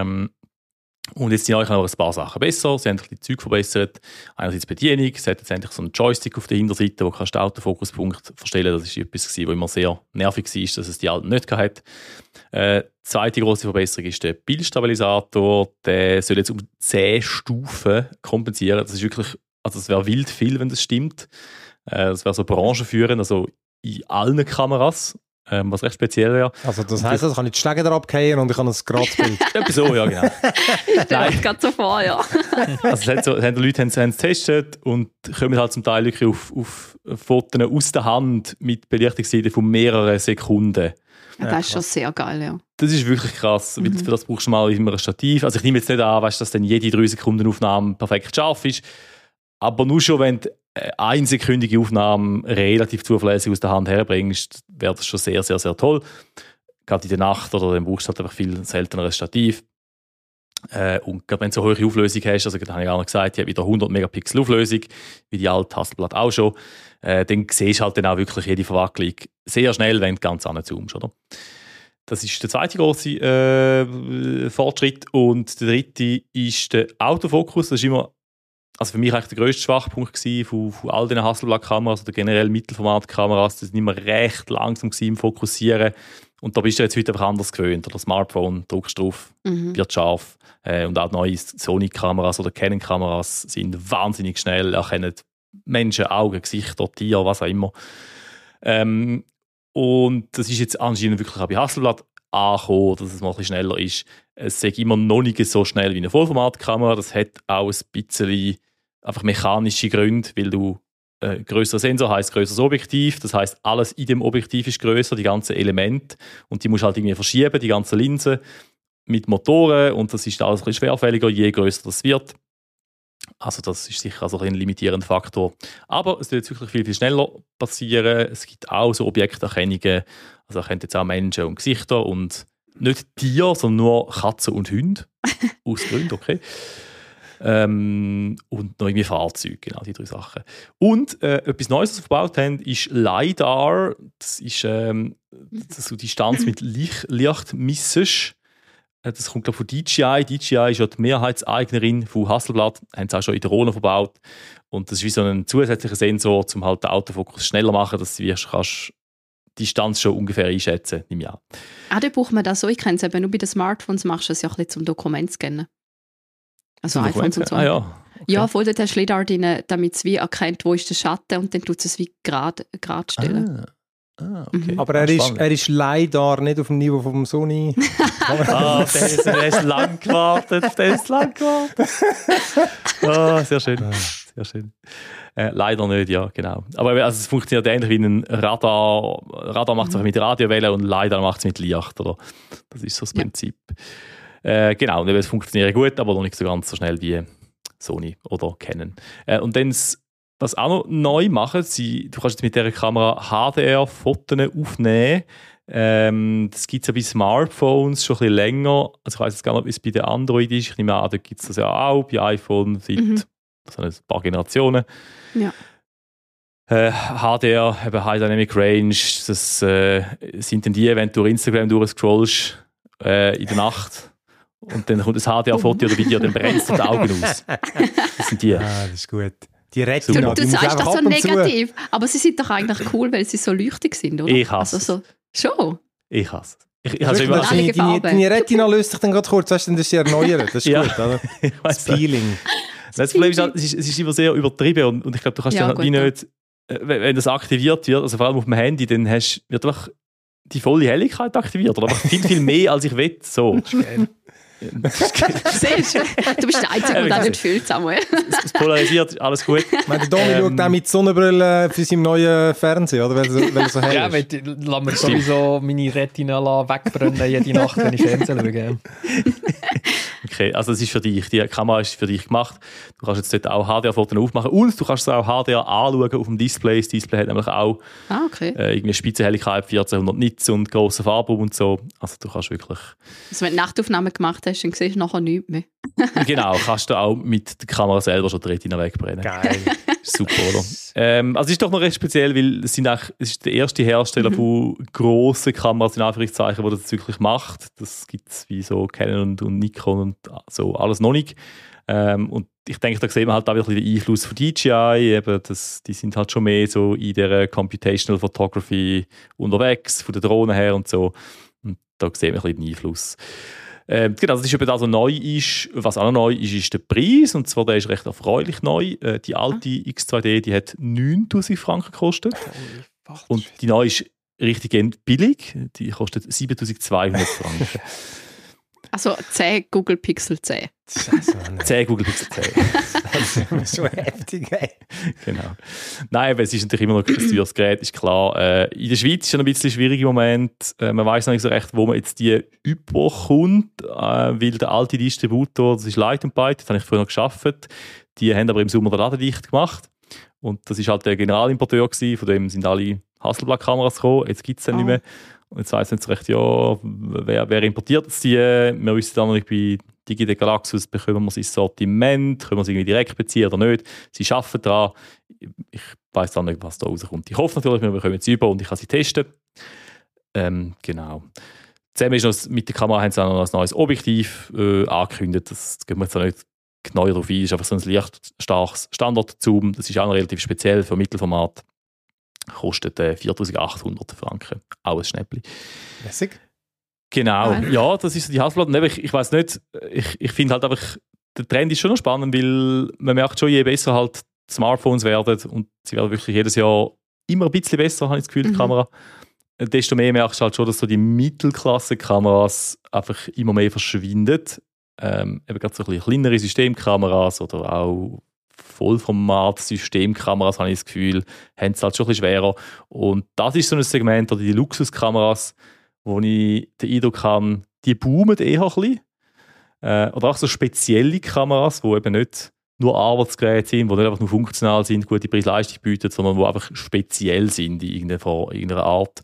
Und jetzt die neue noch ein paar Sachen besser. Sie haben die Zeug verbessert. Einerseits die Bedienung. Sie hat jetzt endlich so einen Joystick auf der Hinterseite, wo kannst du den Autofokuspunkt verstellen. Das war etwas, was immer sehr nervig war, dass es die alten nicht hatte. Zweite grosse Verbesserung ist der Bildstabilisator. Der soll jetzt um 10 Stufen kompensieren. Das ist wirklich, also es wäre wild viel, wenn das stimmt. Das wäre so branchenführend, also in allen Kameras. Was recht speziell wäre. Also das heisst, ich kann nicht die Schläge drauf fallen und ich habe ein gerades Bild. Etwas so, ja genau. Ich stelle es gerade so vor, ja. Also die Leute haben es getestet und kommen halt zum Teil wirklich auf Fotos aus der Hand mit Belichtungszeiten von mehreren Sekunden. Ja, das ist schon sehr geil, ja. Das ist wirklich krass, weil für das brauchst du mal immer ein Stativ. Also ich nehme jetzt nicht an, weißt, dass dann jede 3 Sekunden Aufnahme perfekt scharf ist, aber nur schon, wenn du eine sekündige Aufnahme relativ zuverlässig aus der Hand herbringst, wäre das schon sehr, sehr, sehr toll. Gerade in der Nacht oder dann brauchst du halt einfach viel selteneres Stativ. Und gerade wenn du so hohe Auflösung hast, also da habe ich auch noch gesagt, die hat wieder 100 Megapixel Auflösung, wie die alte Hasselblad auch schon, dann siehst du halt dann auch wirklich jede Verwacklung sehr schnell, wenn du ganz anzoomst, oder? Das ist der zweite grosse Fortschritt. Und der dritte ist der Autofokus. Das ist immer, also für mich eigentlich der grösste Schwachpunkt von all diesen Hasselblad-Kameras oder generell Mittelformat-Kameras. Die sind immer recht langsam im Fokussieren. Und da bist du jetzt heute einfach anders gewöhnt. Oder Smartphone, drückst drauf, wird scharf. Und auch neue Sony-Kameras oder Canon-Kameras sind wahnsinnig schnell, erkennen Menschen, Augen, Gesichter, Tiere, was auch immer. Und das ist jetzt anscheinend wirklich auch bei Hasselblad angekommen, dass es mal ein bisschen schneller ist. Es ist immer noch nicht so schnell wie eine Vollformatkamera. Das hat auch ein bisschen einfach mechanische Gründe, weil du grösserer Sensor heisst grösseres Objektiv. Das heisst, alles in dem Objektiv ist grösser, die ganzen Elemente. Und die musst du halt irgendwie verschieben, die ganzen Linsen mit Motoren. Und das ist alles ein bisschen schwerfälliger, je grösser das wird. Also das ist sicher also ein limitierender Faktor. Aber es wird jetzt wirklich viel, viel schneller passieren. Es gibt auch so Objekterkennungen. Also erkennt jetzt auch Menschen und Gesichter und nicht Tiere, sondern nur Katzen und Hunde. Aus Gründen, okay. Und noch irgendwie Fahrzeuge, genau, die 3 Sachen. Und etwas Neues, was wir verbaut haben, ist LiDAR. Das ist so Distanz mit Licht misst. Das kommt, glaube ich, von DJI. DJI ist ja die Mehrheitseignerin von Hasselblad. Haben sie auch schon in der Drohne verbaut. Und das ist wie so ein zusätzlicher Sensor, um halt den Autofokus schneller zu machen, dass du kannst die Distanz schon ungefähr einschätzen, nehme ich an. Da braucht man das so. Ich kenne es eben nur bei den Smartphones, machst du es ja ein bisschen zum Dokument scannen. Also iPhones und so. Ah, ja. Okay. Ja, voll, dort hast du LiDAR drin, damit es wie erkennt, wo ist der Schatten und dann tut es wie gerade stellen. Okay. Aber er ist leider nicht auf dem Niveau vom Sony. Der ist lang gewartet. Sehr schön. Sehr schön. Leider nicht, ja, genau. Aber also, es funktioniert ähnlich wie ein Radar. Radar macht es auch mit Radiowellen und LiDAR macht es mit Licht. Oder? Das ist so das Prinzip. Genau, es funktioniert gut, aber noch nicht so ganz so schnell wie Sony oder Canon. Und dann was auch noch neu machen, du kannst jetzt mit dieser Kamera HDR-Fotos aufnehmen. Das gibt es ja bei Smartphones schon ein bisschen länger. Also ich weiss jetzt gar nicht, wie es bei den Android ist. Ich nehme an, da gibt es das ja auch bei iPhone seit ein paar Generationen. Ja. HDR, eben High Dynamic Range, das sind dann die, wenn du durch Instagram durchscrollst in der Nacht und dann kommt ein HDR-Foto oder Video, dann brennt dir die Augen aus. Das sind die. Ah, das ist gut. Die Retina, du sagst das so negativ, aber sie sind doch eigentlich cool, weil sie so leuchtig sind, oder? Ich hasse also schon. Ich hasse es. Deine Retina löst sich dann gerade kurz, das ist ja erneuert, das ist ja. Gut, oder? Das Peeling. Das Problem ist, es ist immer sehr übertrieben und ich glaube, du kannst dann wie nicht, wenn das aktiviert wird, also vor allem auf dem Handy, dann wird einfach die volle Helligkeit aktiviert oder einfach viel, viel mehr, als ich will. So. Sehr schön. Du bist der Einzige, der das nicht fühlt, Samuel. Es polarisiert, alles gut. Der Domi schaut auch mit Sonnenbrille für seinen neuen Fernseher, oder? Weil er so hell ja, ist. Lass mir sowieso meine Retina wegbrennen jede Nacht, wenn ich Fernsehen schaue. Okay, also es ist für dich, die Kamera ist für dich gemacht. Du kannst jetzt dort auch HDR-Fotos aufmachen und du kannst es auch HDR anschauen auf dem Display. Das Display hat nämlich auch irgendwie Spitzenhelligkeit, 1400 Nits und grossen Farbraum und so. Also du kannst wirklich... Also wenn du Nachtaufnahmen gemacht hast, dann siehst du nachher nichts mehr. Genau, kannst du auch mit der Kamera selber schon die Retina wegbrennen. Geil. Super, oder? Also es ist doch noch recht speziell, weil es ist der erste Hersteller von grossen Kameras, in Anführungszeichen, der das wirklich macht. Das gibt es wie so Canon und Nikon und so alles noch nicht. Und ich denke, da sehen wir halt auch wirklich den Einfluss von DJI. Eben die sind halt schon mehr so in der Computational Photography unterwegs, von der Drohne her und so. Und da sehen wir ein bisschen den Einfluss. Genau, das ist eben das, was neu ist. Was auch noch neu ist, ist der Preis. Und zwar, der ist recht erfreulich neu. Die alte X2D, die hat 9'000 Franken gekostet. Und die neue ist richtig billig. Die kostet 7'200 Franken. Also 10 Google Pixel 10. 10 Google Pixel 10. Das ist so heftig, ey. Genau. Nein, aber es ist natürlich immer noch ein teures Gerät, ist klar. In der Schweiz ist es ein bisschen schwierig im Moment. Man weiß noch nicht so recht, wo man jetzt die überkommt, weil der alte Distributor, das ist Light & Byte, das habe ich früher noch gearbeitet. Die haben aber im Sommer den Laden dicht gemacht. Und das war halt der Generalimporteur gewesen, von dem sind alle Hasselblad-Kameras gekommen. Jetzt gibt es den nicht mehr. Und jetzt weiss nicht so recht, ja, wer importiert es die? Wir wissen dann noch nicht bei Digitec Galaxus, bekommen wir es ins Sortiment, können wir es irgendwie direkt beziehen oder nicht. Sie arbeiten daran. Ich weiss auch nicht, was da rauskommt. Ich hoffe natürlich, wir bekommen es über und ich kann sie testen. Genau. Zusammen ist noch, mit der Kamera haben sie auch noch ein neues Objektiv angekündigt. Das gehen wir jetzt auch nicht genau darauf ein. Das ist einfach so ein lichtstarkes Standard-Zoom. Das ist auch noch relativ speziell für Mittelformat. Kostet 4'800 Franken. Auch ein Schnäppli. Lässig. Genau. Ja, das ist so die Hasselblad. Ich weiss nicht, ich finde halt einfach, der Trend ist schon noch spannend, weil man merkt schon, je besser halt die Smartphones werden und sie werden wirklich jedes Jahr immer ein bisschen besser, habe ich das Gefühl, die Kamera. Desto mehr merkst du halt schon, dass so die Mittelklasse-Kameras einfach immer mehr verschwinden. Eben gerade so ein bisschen kleinere Systemkameras oder auch Vollformat-Systemkameras, habe ich das Gefühl, haben es halt schon ein bisschen schwerer. Und das ist so ein Segment, oder die Luxuskameras, wo ich den Eindruck habe, die boomen eher ein bisschen. Oder auch so spezielle Kameras, die eben nicht nur Arbeitsgeräte sind, die nicht einfach nur funktional sind, gute Preis-Leistung bieten, sondern die einfach speziell sind in irgendeiner Art.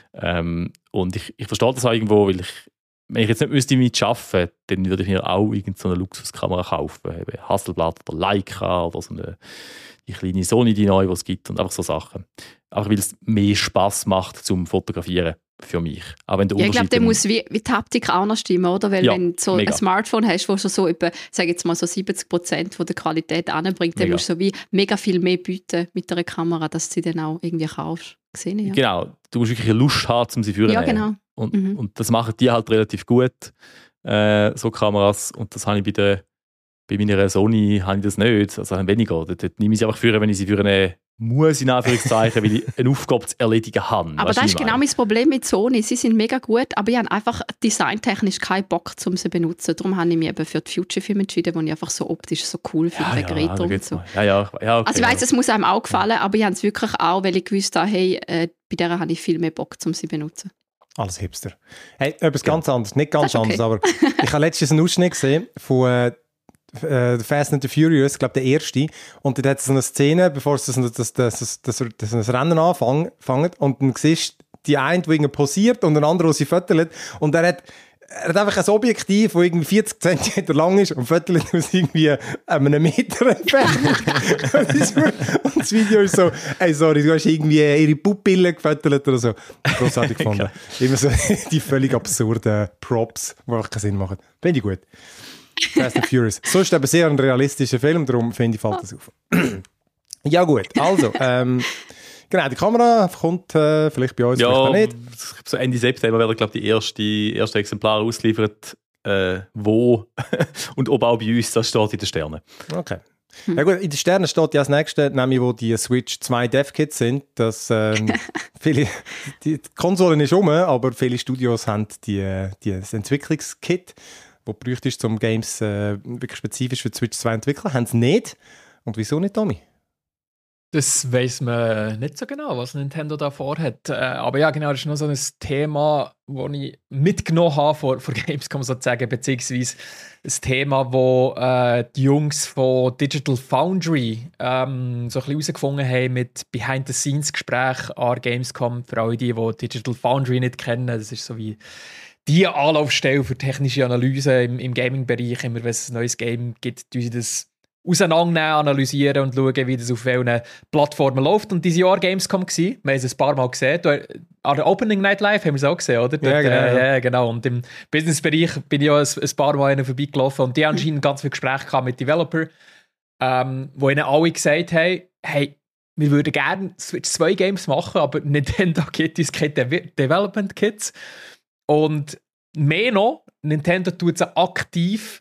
Und ich verstehe das auch irgendwo, weil wenn ich jetzt nicht müsste damit arbeiten, dann würde ich mir auch irgendeine Luxuskamera kaufen. Eben Hasselblad oder Leica oder so die kleine Sony, die neue, die es gibt und einfach so Sachen. Auch weil es mehr Spass macht zum Fotografieren für mich. Auch wenn der ich glaube, dann muss wie die Haptik auch noch stimmen, oder? Weil wenn du so mega. Ein Smartphone hast, das schon so etwa, sage jetzt mal so 70% von der Qualität anbringt, dann musst du so wie mega viel mehr bieten mit einer Kamera, dass du sie dann auch irgendwie kaufst. Gesehen, ja. Genau, du musst wirklich eine Lust haben, um sie führen zu genau. Und das machen die halt relativ gut, so Kameras. Und das habe ich bei meiner Sony habe ich das nicht, also weniger. Dort nehme ich sie einfach für, wenn ich sie für eine muss, in Anführungszeichen, weil ich eine Aufgabe zu erledigen habe. Aber das ist genau mein Problem mit Sony. Sie sind mega gut, aber ich habe einfach designtechnisch keinen Bock, um sie zu benutzen. Darum habe ich mich eben für die Future-Film entschieden, die ich einfach so optisch so cool finde, wegen Retro und so. Okay, also ich weiss, es muss einem auch gefallen, aber ich habe es wirklich auch, weil ich gewusst habe, hey, bei der habe ich viel mehr Bock, um sie zu benutzen. Alles Hipster. Hey, etwas ganz anderes, nicht ganz anders, aber ich habe letztens einen Ausschnitt gesehen von Fast and the Furious, ich glaube der erste, und dort hat es so eine Szene, bevor es das Rennen anfängt, und dann siehst du die eine, die irgendwie posiert und den anderen, der sie fötelt, und er hat einfach ein Objektiv, das irgendwie 40 cm lang ist und fötelt aus irgendwie einem Meter entfernt. Und das Video ist so, hey, sorry, du hast irgendwie ihre Pupille gefötelt oder so. Großartig gefunden. Immer so die völlig absurden Props, die einfach keinen Sinn machen. Finde ich gut. Fast and Furious. Sonst eben sehr ein realistischer Film, darum finde ich, fällt das auf. Ja gut, also, genau, die Kamera kommt vielleicht bei uns, vielleicht auch nicht. So Ende September werden, glaube ich, die ersten Exemplare ausgeliefert, wo und ob auch bei uns, das steht in den Sternen. Okay. Ja gut, in den Sternen steht ja das nächste, nämlich wo die Switch 2 Dev-Kits sind, dass die Konsolen ist rum, aber viele Studios haben das Entwicklungskit, das gebraucht ist, um Games wirklich spezifisch für die Switch 2 zu entwickeln, haben sie nicht. Und wieso nicht, Tommy? Das weiss man nicht so genau, was Nintendo da vorhat. Aber ja, genau, das ist noch so ein Thema, das ich mitgenommen habe vor Gamescom sozusagen, beziehungsweise ein Thema, wo die Jungs von Digital Foundry so ein bisschen herausgefunden haben mit Behind-the-Scenes-Gesprächen an Gamescom. Für alle die Digital Foundry nicht kennen, das ist so wie die Anlaufstelle für technische Analyse im Gaming-Bereich. Immer wenn es ein neues Game gibt, tun sie das auseinandernehmen, analysieren und schauen, wie das auf welchen Plattformen läuft. Und dieses Jahr Gamescom gewesen. Wir haben es ein paar Mal gesehen. An der Opening Night Live haben wir es auch gesehen, oder? Ja, genau. Ja, genau. Und im Business-Bereich bin ich auch ein paar Mal vorbeigelaufen. Und die haben anscheinend ganz viele Gespräche gehabt mit Developern, wo ihnen alle gesagt haben, hey, wir würden gerne Switch 2 Games machen, aber Nintendo gibt uns keine Development Kits. Und mehr noch, Nintendo tut sie aktiv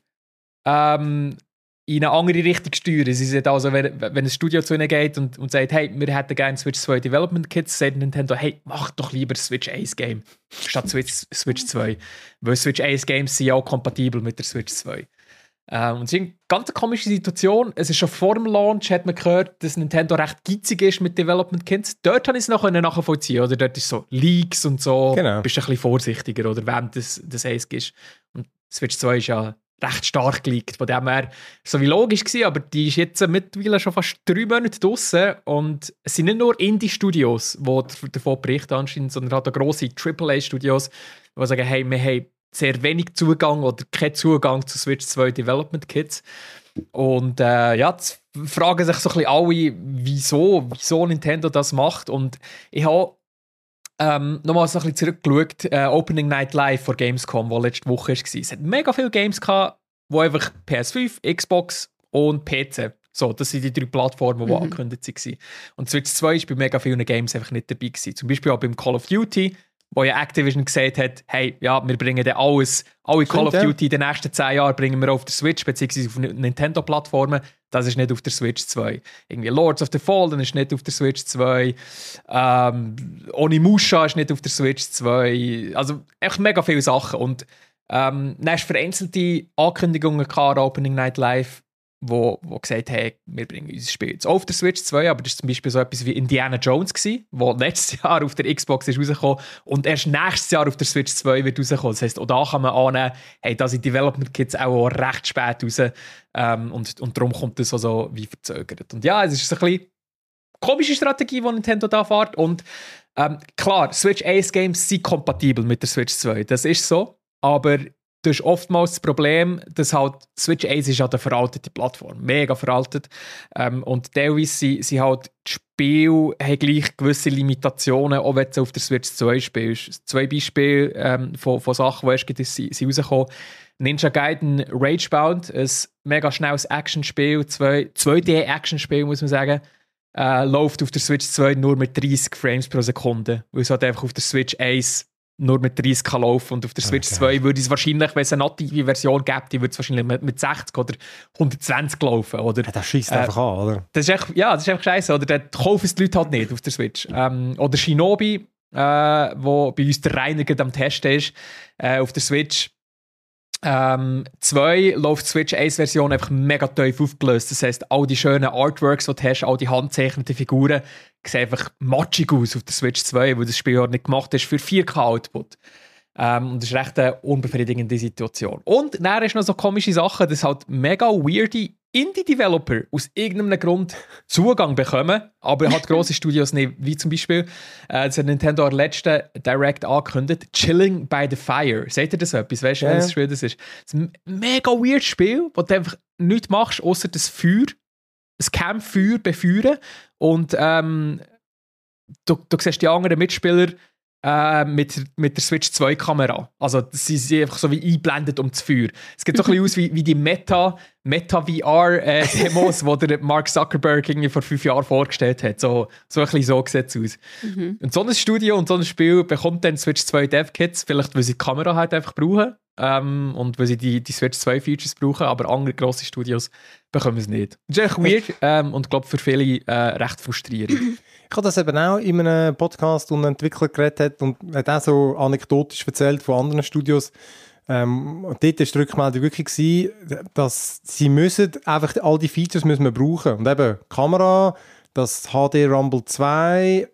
in eine andere Richtung steuern. Sie sagen also, wenn ein Studio zu ihnen geht und sagt, hey, wir hätten gerne Switch 2 Development Kits, sagt Nintendo, hey, mach doch lieber Switch 1 Game statt Switch 2. Weil Switch 1 Games sind ja auch kompatibel mit der Switch 2. Und es ist eine ganz komische Situation. Es ist schon vor dem Launch, hat man gehört, dass Nintendo recht geizig ist mit Development Kits. Dort habe ich es noch nachvollziehen, oder? Dort ist so Leaks und so. Genau. Bist du ein bisschen vorsichtiger, oder? Während das 1 ist. Und Switch 2 ist ja recht stark geleakt. Von dem her so wie logisch gewesen, aber die ist jetzt mittlerweile schon fast 3 Monate draussen. Und es sind nicht nur Indie-Studios, die davon berichten anscheinend, sondern auch grosse AAA-Studios, die sagen, hey, wir haben sehr wenig Zugang oder keinen Zugang zu Switch 2 Development Kits. Und jetzt fragen sich so ein bisschen alle, wieso Nintendo das macht. Und ich habe nochmal so ein bisschen zurückgeschaut, Opening Night Live vor Gamescom, wo letzte Woche war. Es hat mega viele Games gehabt, wo einfach PS5, Xbox und PC. So, das sind die 3 Plattformen, die angekündigt waren. Und Switch 2 war bei mega vielen Games einfach nicht dabei gewesen. Zum Beispiel auch beim Call of Duty, wo ja Activision gesagt hat, hey, ja, wir bringen dann alle Call of Duty in den nächsten 10 Jahren bringen wir auf der Switch, beziehungsweise auf Nintendo-Plattformen. Das ist nicht auf der Switch 2. Irgendwie Lords of the Fallen ist nicht auf der Switch 2. Onimusha ist nicht auf der Switch 2. Also echt mega viele Sachen. Und dann hast du vereinzelte Ankündigungen gehabt, Opening Night Live, wo gesagt haben, hey, wir bringen unser Spiel jetzt auf der Switch 2, aber das war zum Beispiel so etwas wie Indiana Jones gewesen, wo letztes Jahr auf der Xbox ist rausgekommen und erst nächstes Jahr auf der Switch 2 wird rauskommen. Das heisst, auch da kann man annehmen, hey, da sind Development Kits auch recht spät raus und darum kommt das so wie verzögert. Und ja, es ist so ein bisschen komische Strategie, die Nintendo da fährt und klar, Switch 1 Games sind kompatibel mit der Switch 2, das ist so, aber du hast oftmals das Problem, dass halt Switch 1 ist halt eine veraltete Plattform, mega veraltet. Und teilweise sind halt die Spiele haben gleich gewisse Limitationen, auch wenn du auf der Switch 2 spielst. 2 Beispiele von Sachen, die erst sind rausgekommen. Ninja Gaiden Ragebound, ein mega schnelles Actionspiel, 2D-Actionspiel, muss man sagen, läuft auf der Switch 2 nur mit 30 Frames pro Sekunde, weil es halt einfach auf der Switch 1 nur mit 30 kann laufen und auf der Switch 2 würde es wahrscheinlich, wenn es eine native Version gäbe, die würde es wahrscheinlich mit 60 oder 120 laufen. Oder, das schießt einfach an, oder? Das ist einfach scheiße. Oder dann kaufen es die Leute halt nicht auf der Switch. Oder Shinobi, wo bei uns der Reiniger am Testen ist, auf der Switch 2 läuft die Switch 1 Version einfach mega tief aufgelöst. Das heisst, all die schönen Artworks, die du hast, all die handzeichneten Figuren, sehen einfach matschig aus auf der Switch 2, weil das Spiel halt nicht gemacht ist für 4K-Output. Und das ist recht eine unbefriedigende Situation. Und dann ist noch so komische Sachen, dass halt mega weirde Indie-Developer aus irgendeinem Grund Zugang bekommen, aber halt grosse Studios nicht, wie zum Beispiel, das hat Nintendo am letzten Direct angekündigt, Chilling by the Fire. Seht ihr das etwas? Weißt du, welches Spiel das ist? Das ist ein mega weird Spiel, wo du einfach nichts machst, außer das Feuer, das Campfeuer befeuern und du siehst die anderen Mitspieler mit der Switch 2 Kamera. Also sie sind einfach so wie eingeblendet um das Feuer. Es gibt so ein bisschen aus wie die Meta-VR-Demos, die der Mark Zuckerberg irgendwie vor 5 Jahren vorgestellt hat. So ein bisschen so sieht es aus. Und so ein Studio und so ein Spiel bekommt dann Switch 2 Dev-Kits, vielleicht weil sie die Kamera halt einfach brauchen und weil sie die Switch 2 Features brauchen, aber andere grosse Studios bekommen es nicht. Das ist echt weird und ich glaube für viele recht frustrierend. Ich habe das eben auch in einem Podcast, wo ein Entwickler geredet hat und hat auch so anekdotisch erzählt von anderen Studios. Und dort war die Rückmeldung wirklich, dass sie müssen einfach all die Features müssen wir brauchen. Und eben Kamera, das HD Rumble 2,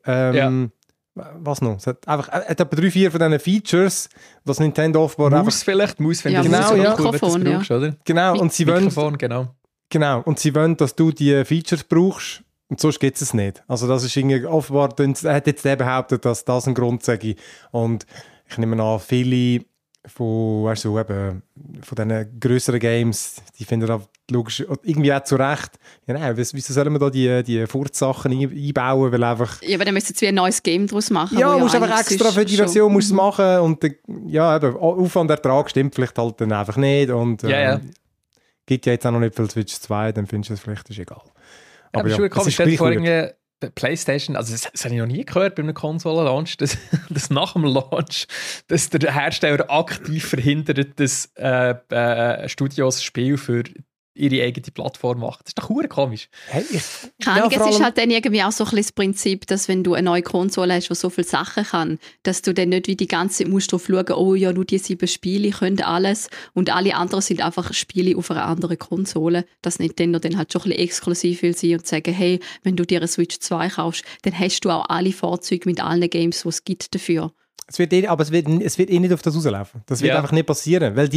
was noch? Es hat etwa 3-4 von diesen Features, das Nintendo offenbar Maus vielleicht, wenn du Mikrofon, das brauchst, oder? Genau, und sie Mikrofon, genau, und sie wollen, dass du die Features brauchst. Und sonst gibt es nicht. Also das ist irgendwie offenbar, er hat jetzt behauptet, dass das ein Grund sei. Und ich nehme an, viele von diesen grösseren Games, die finden das logisch, irgendwie auch zu Recht, ja nein, wieso sollen wir da die Furzsachen einbauen, weil einfach... Ja, aber dann müsst ihr ein neues Game daraus machen. Ja, musst einfach extra für die Version musst machen und ja, eben, Aufwand, Ertrag stimmt vielleicht halt dann einfach nicht und gibt ja jetzt auch noch nicht viel Switch 2, dann findest du es vielleicht, ist egal. Aber ja, es ist vor irgendwie PlayStation, also das habe ich noch nie gehört bei einem Konsolen-Launch, dass nach dem Launch, dass der Hersteller aktiv verhindert, dass Studios das Spiel für ihre eigene Plattform macht. Das ist doch verdammt komisch. Hey, es ist halt dann irgendwie auch so ein bisschen das Prinzip, dass wenn du eine neue Konsole hast, die so viele Sachen kann, dass du dann nicht wie die ganze Zeit musst drauf schauen, oh ja, nur die 7 Spiele können alles und alle anderen sind einfach Spiele auf einer anderen Konsole. Dass Nintendo dann halt schon ein bisschen exklusiv will sein und sagen, hey, wenn du dir eine Switch 2 kaufst, dann hast du auch alle Fahrzeuge mit allen Games, die es gibt dafür. Es wird nicht auf das rauslaufen. Das wird einfach nicht passieren, weil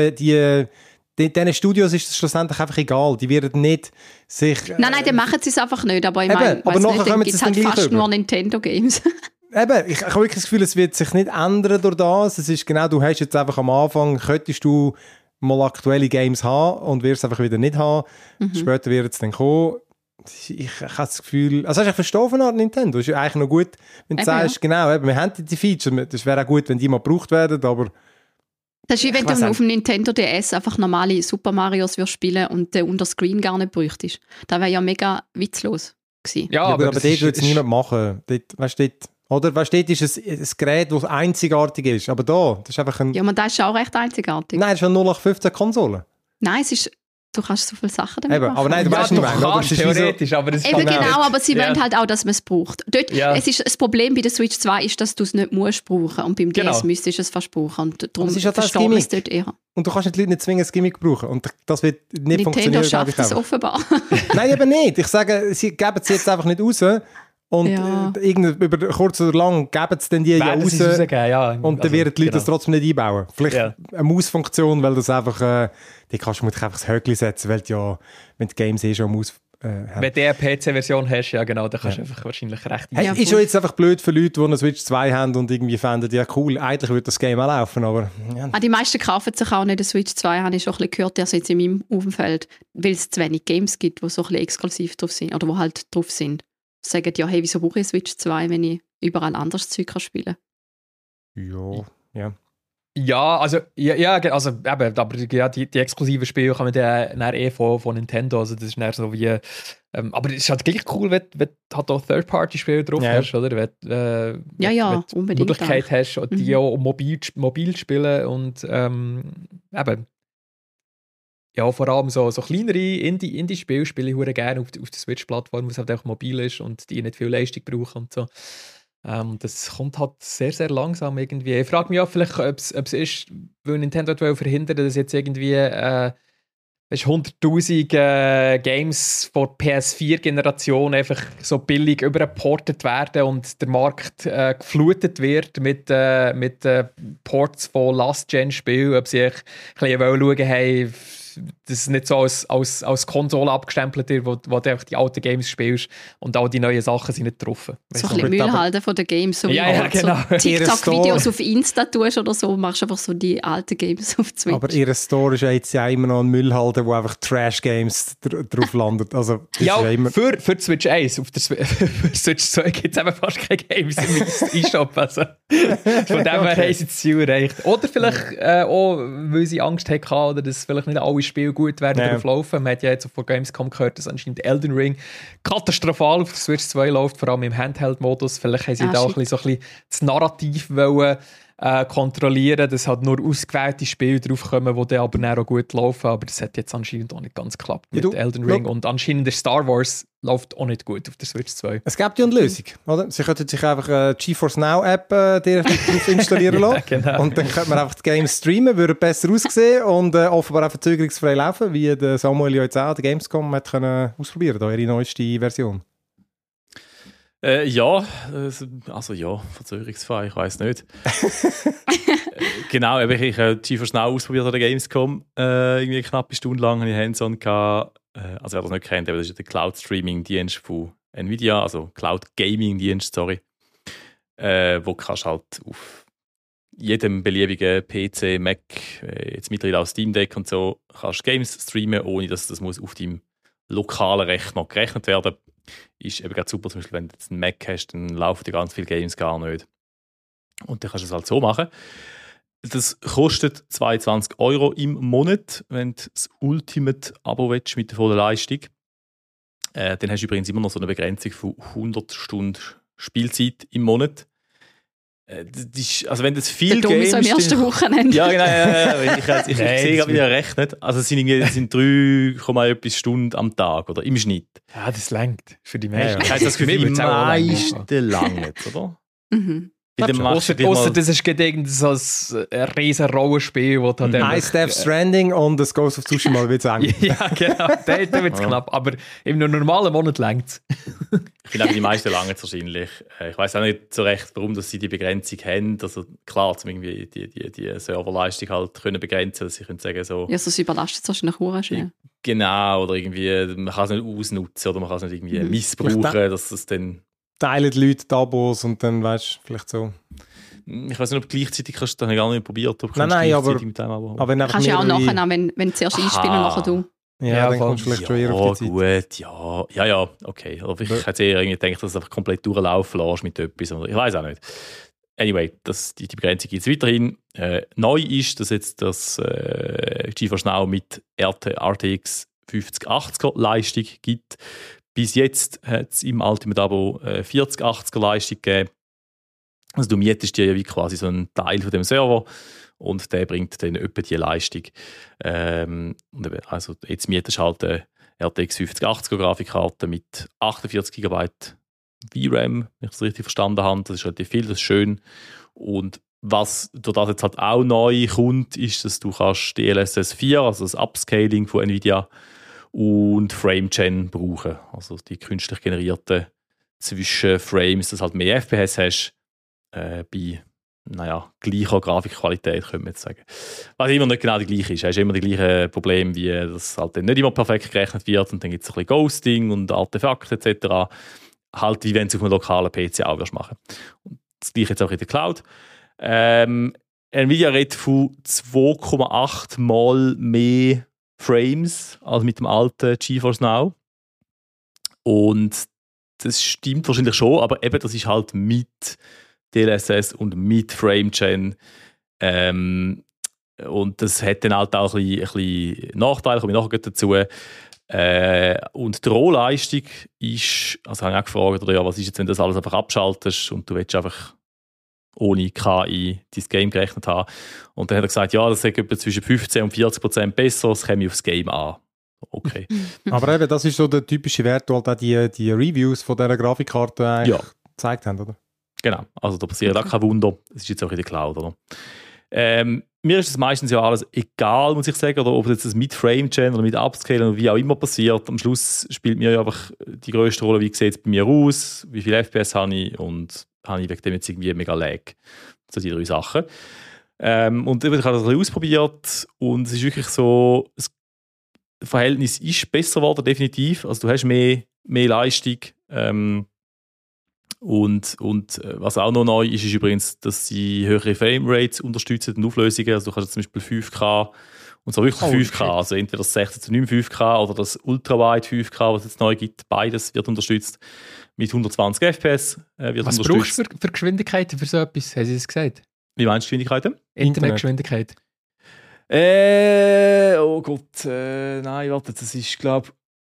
diesen Studios ist es schlussendlich einfach egal. Die werden nicht sich... Nein, dann machen sie es einfach nicht. Aber ich meine, dann gibt es halt fast nur Nintendo-Games. Eben, ich habe wirklich das Gefühl, es wird sich nicht ändern durch das. Es ist genau, du hast jetzt einfach am Anfang, könntest du mal aktuelle Games haben und wirst es einfach wieder nicht haben. Später wird es dann kommen. Ich habe das Gefühl, also ich verstehe von Nintendo, ist ja eigentlich noch gut, wenn du sagst, genau, wir haben die Features, das wäre auch gut, wenn die mal gebraucht werden, aber... Das ist wie wenn du auf dem Nintendo DS einfach normale Super Marios würdest spielen und den Unterscreen gar nicht bräuchtest. Das wäre ja mega witzlos gewesen. Ja, aber dort würde es niemand machen. Dort ist ein Gerät, das einzigartig ist. Aber das ist einfach ein... Ja, aber das ist auch recht einzigartig. Nein, das ist eine 0815-Konsole. Nein, du kannst so viele Sachen damit machen. Aber nein, du weißt nicht mehr. Theoretisch, aber das eben genau, aber sie wollen halt auch, dass man es braucht. Das Problem bei der Switch 2 ist, dass du es nicht musst brauchen und beim DS müsstest du es fast brauchen. Und darum verstehe ich es dort eher. Und du kannst die Leute nicht zwingen, das Gimmick brauchen. Und das wird nicht funktionieren. Nintendo schafft es offenbar. Nein, eben nicht. Ich sage, sie geben es jetzt einfach nicht raus. Und über kurz oder lang geben sie dann die ja raus. Und dann werden die Leute das trotzdem nicht einbauen. Vielleicht eine Mausfunktion, weil das einfach... die kannst du einfach das Höckli setzen, weil wenn die Games schon Maus haben. Wenn du eine PC-Version hast, ja genau, dann kannst du einfach wahrscheinlich recht... Ist schon jetzt einfach blöd für Leute, die eine Switch 2 haben und irgendwie fänden, ja cool, eigentlich würde das Game auch laufen, aber... Ja. Die meisten kaufen sich auch nicht eine Switch 2, habe ich schon ein bisschen gehört, also jetzt in meinem Umfeld, weil es zu wenig Games gibt, die so ein bisschen exklusiv drauf sind, oder die halt drauf sind. Sagen ja, hey, wieso brauche ich Switch 2, wenn ich überall anderes Zeug spielen kann? Ja. Ja, also eben, aber die exklusiven Spiele kann man dann von Nintendo, also das ist dann so wie, aber es ist halt gleich cool, wenn du halt auch Third-Party-Spiele drauf hast, oder? Wenn du die Möglichkeit hast, die auch mobil spielen und eben, ja, vor allem so kleinere Indie-Spiele spiele ich sehr gerne auf der Switch-Plattform, wo es halt auch mobil ist und die nicht viel Leistung brauchen und so. Das kommt halt sehr, sehr langsam irgendwie. Ich frage mich auch vielleicht, ob es ist, weil Nintendo verhindern, dass jetzt irgendwie 100'000 Games von PS4-Generation einfach so billig überreportet werden und der Markt geflutet wird mit Ports von Last-Gen-Spielen, ob sie ein bisschen schauen, hey, dass es nicht so als Konsole abgestempelt wird, wo du einfach die alten Games spielst und all die neuen Sachen sind nicht getroffen. So ein bisschen Müll halten von den Games. So genau. So TikTok-Videos auf Insta tust oder so, machst einfach so die alten Games auf Switch. Aber ihr Store ist ja jetzt immer noch ein Müllhalter, wo einfach Trash-Games drauf landet. Also, für die Switch 1, auf der Switch 2 gibt es eben fast keine Games im eShop. Also, von dem her haben sie das Ziel erreicht. Oder vielleicht auch, weil sie Angst hatten, oder dass vielleicht nicht alle Spiele gut werden drauf laufen. Man hat ja jetzt von Gamescom gehört, dass anscheinend Elden Ring katastrophal auf der Switch 2 läuft, vor allem im Handheld-Modus. Vielleicht haben sie da auch ein bisschen das Narrativ wollen, kontrollieren, dass halt nur ausgewählte Spiele draufkommen, die dann aber dann auch gut laufen. Aber das hat jetzt anscheinend auch nicht ganz geklappt mit Elden Ring. Und anscheinend der Star Wars läuft auch nicht gut auf der Switch 2. Es gibt ja eine Lösung, oder? Sie könnten sich einfach eine GeForce Now App drauf installieren lassen. Genau. Und dann könnte man einfach die Games streamen, würde besser aussehen und offenbar auch verzögerungsfrei laufen, wie der Samuel ja jetzt auch der Gamescom hat können ausprobieren, ihre neueste Version. Verzögerungsfrei, ich weiss nicht. Genau, ich habe GeForce Now ausprobiert an der Gamescom, irgendwie eine knappe Stunde lang habe ich Hands-on gehabt. Also wer das nicht kennt, das ist der Cloud-Streaming-Dienst von Nvidia, also Cloud-Gaming-Dienst, wo kannst halt auf jedem beliebigen PC, Mac, jetzt mittlerweile auch Steam Deck und so, kannst Games streamen, ohne dass das muss auf deinem lokalen Rechner gerechnet werden. Ist eben gerade super, zum Beispiel, wenn du jetzt einen Mac hast, dann laufen dir ganz viele Games gar nicht. Und dann kannst du es halt so machen. Das kostet 22 € im Monat, wenn du das Ultimate-Abo willst mit der vollen Leistung. Dann hast du übrigens immer noch so eine Begrenzung von 100 Stunden Spielzeit im Monat. Also wenn das viel Games... so im ersten Wochenende. Ja, genau. Ich sehe gerade, wie er rechnet. Also es sind 3,etwas Stunden am Tag, oder? Im Schnitt. Ja, das langt für die meisten. Das heißt, das für die meisten langt, oder? Mhm. Ausser das ist irgendein so ein riesen Rollenspiel, wo dann Nice Death Stranding und das Ghost of Tsushima, würde ich sagen. Ja, genau, da wird es knapp. Aber in einem normalen Monat längt es. Ich finde auch, die meisten langen es wahrscheinlich. Ich weiss auch nicht so recht, warum dass sie die Begrenzung haben. Also klar, um irgendwie die Serverleistung halt können begrenzen, dass sie können sagen so... Ja, sonst überlastet es wahrscheinlich auch schnell. Genau, oder irgendwie, man kann es nicht ausnutzen oder man kann es nicht irgendwie missbrauchen, dass es dann teilen die Leute die Abos und dann weißt du, vielleicht so. Ich weiß nicht, ob du gleichzeitig kannst, das habe ich gar nicht probiert. Ob Nein, aber mit dem Abo. Kannst du ja auch nachher, wenn du zuerst einspielen und nachher du. Ja, dann kommst du vielleicht schon eher auf die Zeit. Ja, okay. Aber ich hätte eher irgendwie gedacht, dass du einfach komplett durchlaufen lässt mit etwas. Ich weiß auch nicht. Anyway, die Begrenzung gibt es weiterhin. Neu ist, dass jetzt das GeForce Now mit RTX 5080er Leistung gibt. Bis jetzt hat es im Ultimate-Abo 4080er Leistung gegeben. Also du mietest dir ja wie quasi so einen Teil von dem Server und der bringt dann etwa die Leistung. Also jetzt mietest du halt eine RTX 5080er Grafikkarte mit 48 GB VRAM, wenn ich das richtig verstanden habe. Das ist relativ viel, das ist schön. Und was durch das jetzt halt auch neu kommt, ist, dass du kannst DLSS 4, also das Upscaling von Nvidia, und FrameGen brauchen. Also die künstlich generierten Zwischenframes, dass du halt mehr FPS hast, bei gleicher Grafikqualität, könnte man jetzt sagen. Was immer nicht genau die gleiche ist. Du hast immer die gleichen Probleme, wie das halt dann nicht immer perfekt gerechnet wird und dann gibt es ein bisschen Ghosting und Artefakte etc. Halt, wie wenn du es auf einem lokalen PC auch machen würdest. Und das gleiche jetzt auch in der Cloud. Nvidia redet von 2,8 Mal mehr Frames als mit dem alten GeForce Now. Und das stimmt wahrscheinlich schon, aber eben das ist halt mit DLSS und mit FrameGen. Und das hat dann halt auch ein bisschen Nachteile, komme ich nachher dazu. Und die Rohleistung ist, also habe ich auch gefragt, oder ja, was ist jetzt, wenn du das alles einfach abschaltest und du willst einfach ohne KI dein Game gerechnet haben. Und dann hat er gesagt, ja, das ist etwa zwischen 15% und 40% besser, das käme aufs Game an. Okay. Aber eben, das ist so der typische Wert, wo halt auch die Reviews von dieser Grafikkarte eigentlich gezeigt haben, oder? Genau, also da passiert auch kein Wunder. Es ist jetzt auch in der Cloud, oder? Mir ist es meistens ja alles egal, muss ich sagen, oder ob jetzt das mit FrameGen oder mit Upscale oder wie auch immer passiert. Am Schluss spielt mir ja einfach die grösste Rolle, wie sieht es bei mir aus, wie viel FPS habe ich und habe ich wegen dem jetzt irgendwie mega Lag. So die 3 Sachen. Und ich habe das ein bisschen ausprobiert und es ist wirklich so, das Verhältnis ist besser geworden, definitiv. Also du hast mehr Leistung. Und was auch noch neu ist, ist übrigens, dass sie höhere Framerates unterstützen und Auflösungen. Also du kannst zum Beispiel 5K, und zwar wirklich 5K, shit. Also entweder das 16:9 5K oder das Ultrawide 5K, was es jetzt neu gibt. Beides wird unterstützt. Mit 120 FPS wird was unterstützt. Was brauchst du für Geschwindigkeiten für so etwas? Haben Sie das gesagt? Wie meinst du Geschwindigkeiten? Internetgeschwindigkeit. Oh Gott, nein, warte, das ist, glaube ich...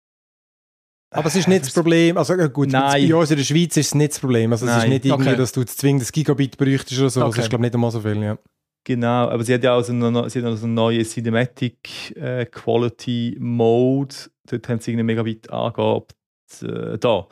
Aber es ist nicht das Problem, also gut, nein. Bei uns in der Schweiz ist es nicht das Problem. Also es ist nicht irgendwie, dass du zwingend das Gigabit bräuchtest oder so. Okay. Das ist, glaube ich, nicht einmal so viel, ja. Genau, aber sie hat ja auch so einen neuen Cinematic Quality Mode. Dort haben sie irgendeinen Megabit angehabt. Da.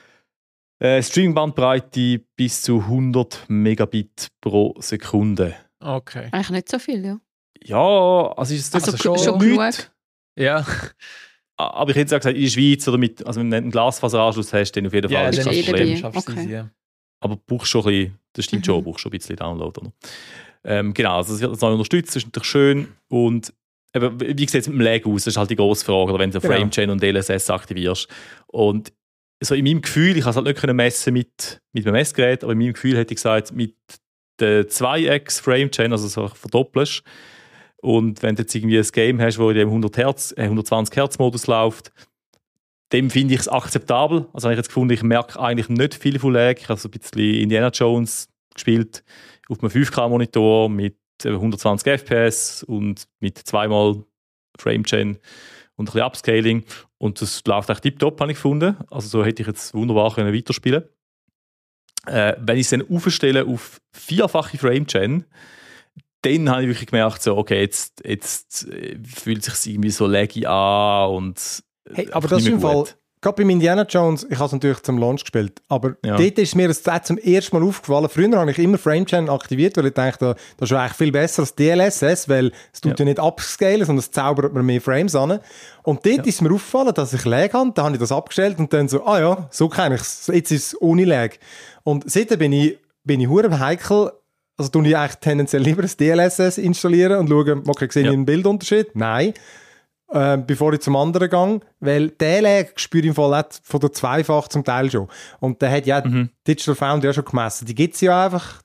Streaming-Bandbreite bis zu 100 Megabit pro Sekunde. Okay. Eigentlich nicht so viel, ja. Ja, also ist das schon genug. Ja. Aber ich hätte gesagt, in der Schweiz oder wenn du einen Glasfaseranschluss hast, dann auf jeden Fall ist das Problem. Okay. Aber brauchst schon ein bisschen, das stimmt schon, brauchst schon ein bisschen Download. Oder? Genau, also es wird das neu unterstützt, das ist natürlich schön. Und eben, wie sieht es mit dem Lag aus? Das ist halt die grosse Frage, oder wenn du FrameGen und DLSS aktivierst. Und so in meinem Gefühl, ich kann es halt nicht messen mit einem Messgerät, aber in meinem Gefühl hätte ich gesagt, mit der 2x FrameGen, also so verdoppelst. Und wenn du jetzt irgendwie ein Game hast, wo in dem 120 Hertz Modus läuft, dem finde ich es akzeptabel. Also habe ich jetzt gefunden, ich merke eigentlich nicht viel von Lag. Ich habe so ein bisschen Indiana Jones gespielt auf einem 5K-Monitor mit 120 FPS und mit 2x FrameGen und ein bisschen Upscaling. Und das läuft echt tiptop, habe ich gefunden. Also so hätte ich jetzt wunderbar können weiterspielen können. Wenn ich es dann aufstelle auf 4-fache FrameGen, dann habe ich wirklich gemerkt, so, okay, jetzt fühlt es sich irgendwie so laggy an und hey, aber das ist im Fall, gerade bei Indiana Jones, ich habe es natürlich zum Launch gespielt, aber dort ist mir das zum ersten Mal aufgefallen. Früher habe ich immer FrameGen aktiviert, weil ich dachte, das ist eigentlich viel besser als DLSS, weil es tut ja nicht upscalen, sondern es zaubert mir mehr Frames an. Und dort ist mir aufgefallen, dass ich Lag habe, dann habe ich das abgestellt und dann so, so kenne ich es, jetzt ist es ohne Lag. Und seitdem bin ich hure heikel. Also tue ich eigentlich tendenziell lieber das DLSS installieren und schaue, okay, sehe ich einen Bildunterschied? Nein. bevor ich zum anderen gehe, weil der Lag spüre ich im Fall nicht von der Zweifach zum Teil schon. Und der hat ja Digital Foundry ja schon gemessen. Die gibt es ja einfach,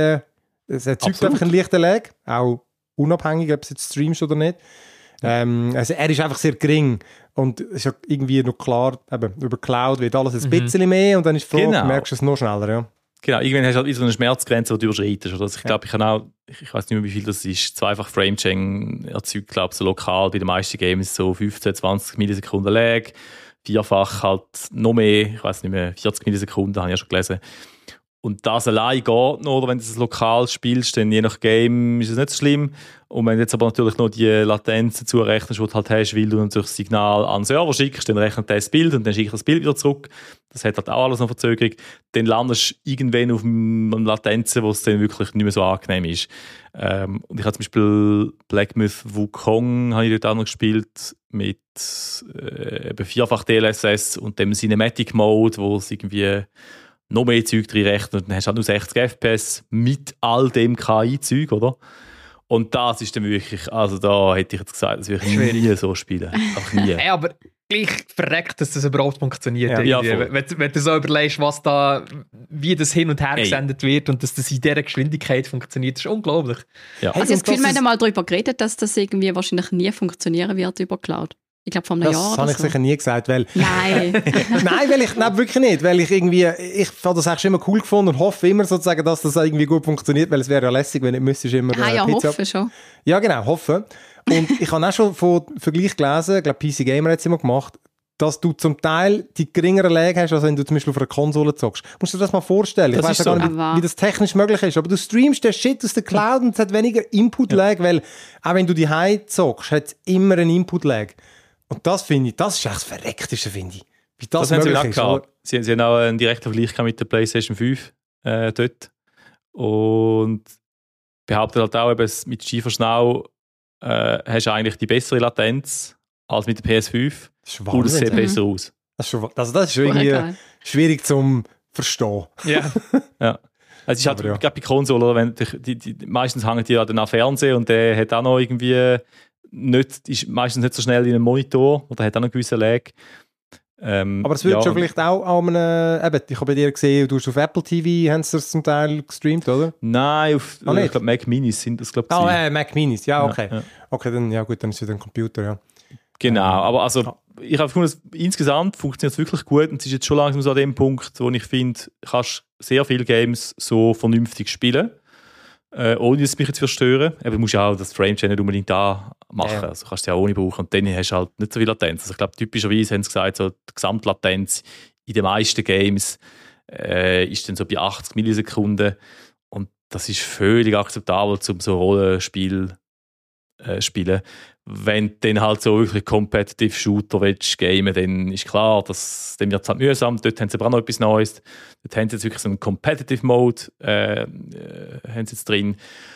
es erzeugt einfach einen leichten Lag, auch unabhängig, ob es jetzt streamst oder nicht. Also er ist einfach sehr gering und es ist ja irgendwie noch klar, eben, über Cloud wird alles ein bisschen mehr und dann ist die Frage, merkst du es noch schneller, ja. Genau, irgendwann hast du halt so eine Schmerzgrenze, die du überschreitest. Also ich glaube, ich weiß nicht mehr, wie viel das ist, zweifach Frame-Chain erzeugt, glaube ich, so lokal bei den meisten Games so 15, 20 Millisekunden Lag, vierfach halt noch mehr, ich weiß nicht mehr, 40 Millisekunden, habe ich ja schon gelesen. Und das allein geht noch, oder wenn du es lokal spielst, dann je nach Game ist es nicht so schlimm. Und wenn du jetzt aber natürlich noch die Latenzen zurechnest, die du halt hast, weil du natürlich das Signal an den Server schickst, dann rechnet das Bild und dann schickt das Bild wieder zurück. Das hat halt auch alles noch Verzögerung. Dann landest du irgendwann auf einer Latenzen, wo es dann wirklich nicht mehr so angenehm ist. Und ich habe zum Beispiel Black Myth Wukong habe ich dort auch noch gespielt mit eben vierfach DLSS und dem Cinematic Mode, wo es irgendwie noch mehr Zeug drin rechnet und dann hast du halt nur 60 FPS mit all dem KI-Zeug, oder? Und das ist dann wirklich, also da hätte ich jetzt gesagt, das würde ich nie so spielen. Einfach nie. Hey, aber gleich verreckt, dass das überhaupt funktioniert. Ja, wenn du so überlegst, wie das hin und her gesendet wird und dass das in dieser Geschwindigkeit funktioniert, das ist unglaublich. Ja. Also das Gefühl, wir haben mal darüber geredet, dass das irgendwie wahrscheinlich nie funktionieren wird über Cloud. Ich glaube, vor einem Jahr. Das habe ich sicher nie gesagt, weil... Nein. Nein, wirklich nicht. Weil ich habe das eigentlich schon immer cool gefunden und hoffe immer sozusagen, dass das irgendwie gut funktioniert, weil es wäre ja lässig, wenn nicht müsstest immer ja, hoffe schon. Ja, genau, hoffe. Und ich habe auch schon von Vergleich gelesen, ich glaube, PC Gamer hat es immer gemacht, dass du zum Teil die geringere Lag hast, als wenn du zum Beispiel auf einer Konsole zockst. Musst du dir das mal vorstellen? Ich weiß ja gar nicht, wie das technisch möglich ist, aber du streamst den Shit aus der Cloud und es hat weniger Input-Lag, weil auch wenn du die High zockst, hat es immer einen Input-Lag. Und das finde ich, das ist echt das Verreckteste, finde ich. Wie das möglich ist. Sie haben auch einen direkten Vergleich mit der PlayStation 5 dort. Und behauptet halt auch, eben, mit GeForce Now hast du eigentlich die bessere Latenz als mit der PS5. Und es sieht besser aus. Das ist schon irgendwie schwierig zum Verstehen. Ja. Ja. Es ist halt gerade bei Konsolen, wenn meistens hängen die ja dann am Fernsehen und der hat auch noch irgendwie ist meistens nicht so schnell in einem Monitor oder hat auch noch einen gewissen Lag. Aber es wird schon vielleicht auch an einem, ich habe bei dir gesehen, du hast auf Apple TV, haben sie das zum Teil gestreamt, oder? Nein, ich glaube Mac Minis sind das, glaube ich. Mac Minis, ja, okay. Ja. Okay, dann, ja gut, dann ist es wieder ein Computer, ja. Genau, aber also, ich habe gefunden, insgesamt funktioniert es wirklich gut und es ist jetzt schon langsam so an dem Punkt, wo ich finde, du kannst sehr viele Games so vernünftig spielen, ohne dass es mich jetzt verstören. Aber du musst ja auch das Frame-Chain nicht unbedingt da machen, also kannst du ja auch ohne brauchen und dann hast du halt nicht so viel Latenz. Also ich glaube, typischerweise haben sie gesagt, so die Gesamtlatenz in den meisten Games ist dann so bei 80 Millisekunden und das ist völlig akzeptabel, um so Rollenspiel spielen. Wenn du dann halt so wirklich Competitive Shooter willst gamen, dann ist klar, dann wird es halt mühsam. Dort haben sie aber auch noch etwas Neues. Dort haben sie jetzt wirklich so einen Competitive Mode haben sie jetzt drin.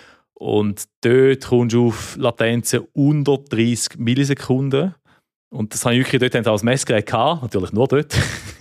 Und dort kommst du auf Latenzen unter 30 Millisekunden. Und das habe ich wirklich dort als Messgerät gehabt, natürlich nur dort,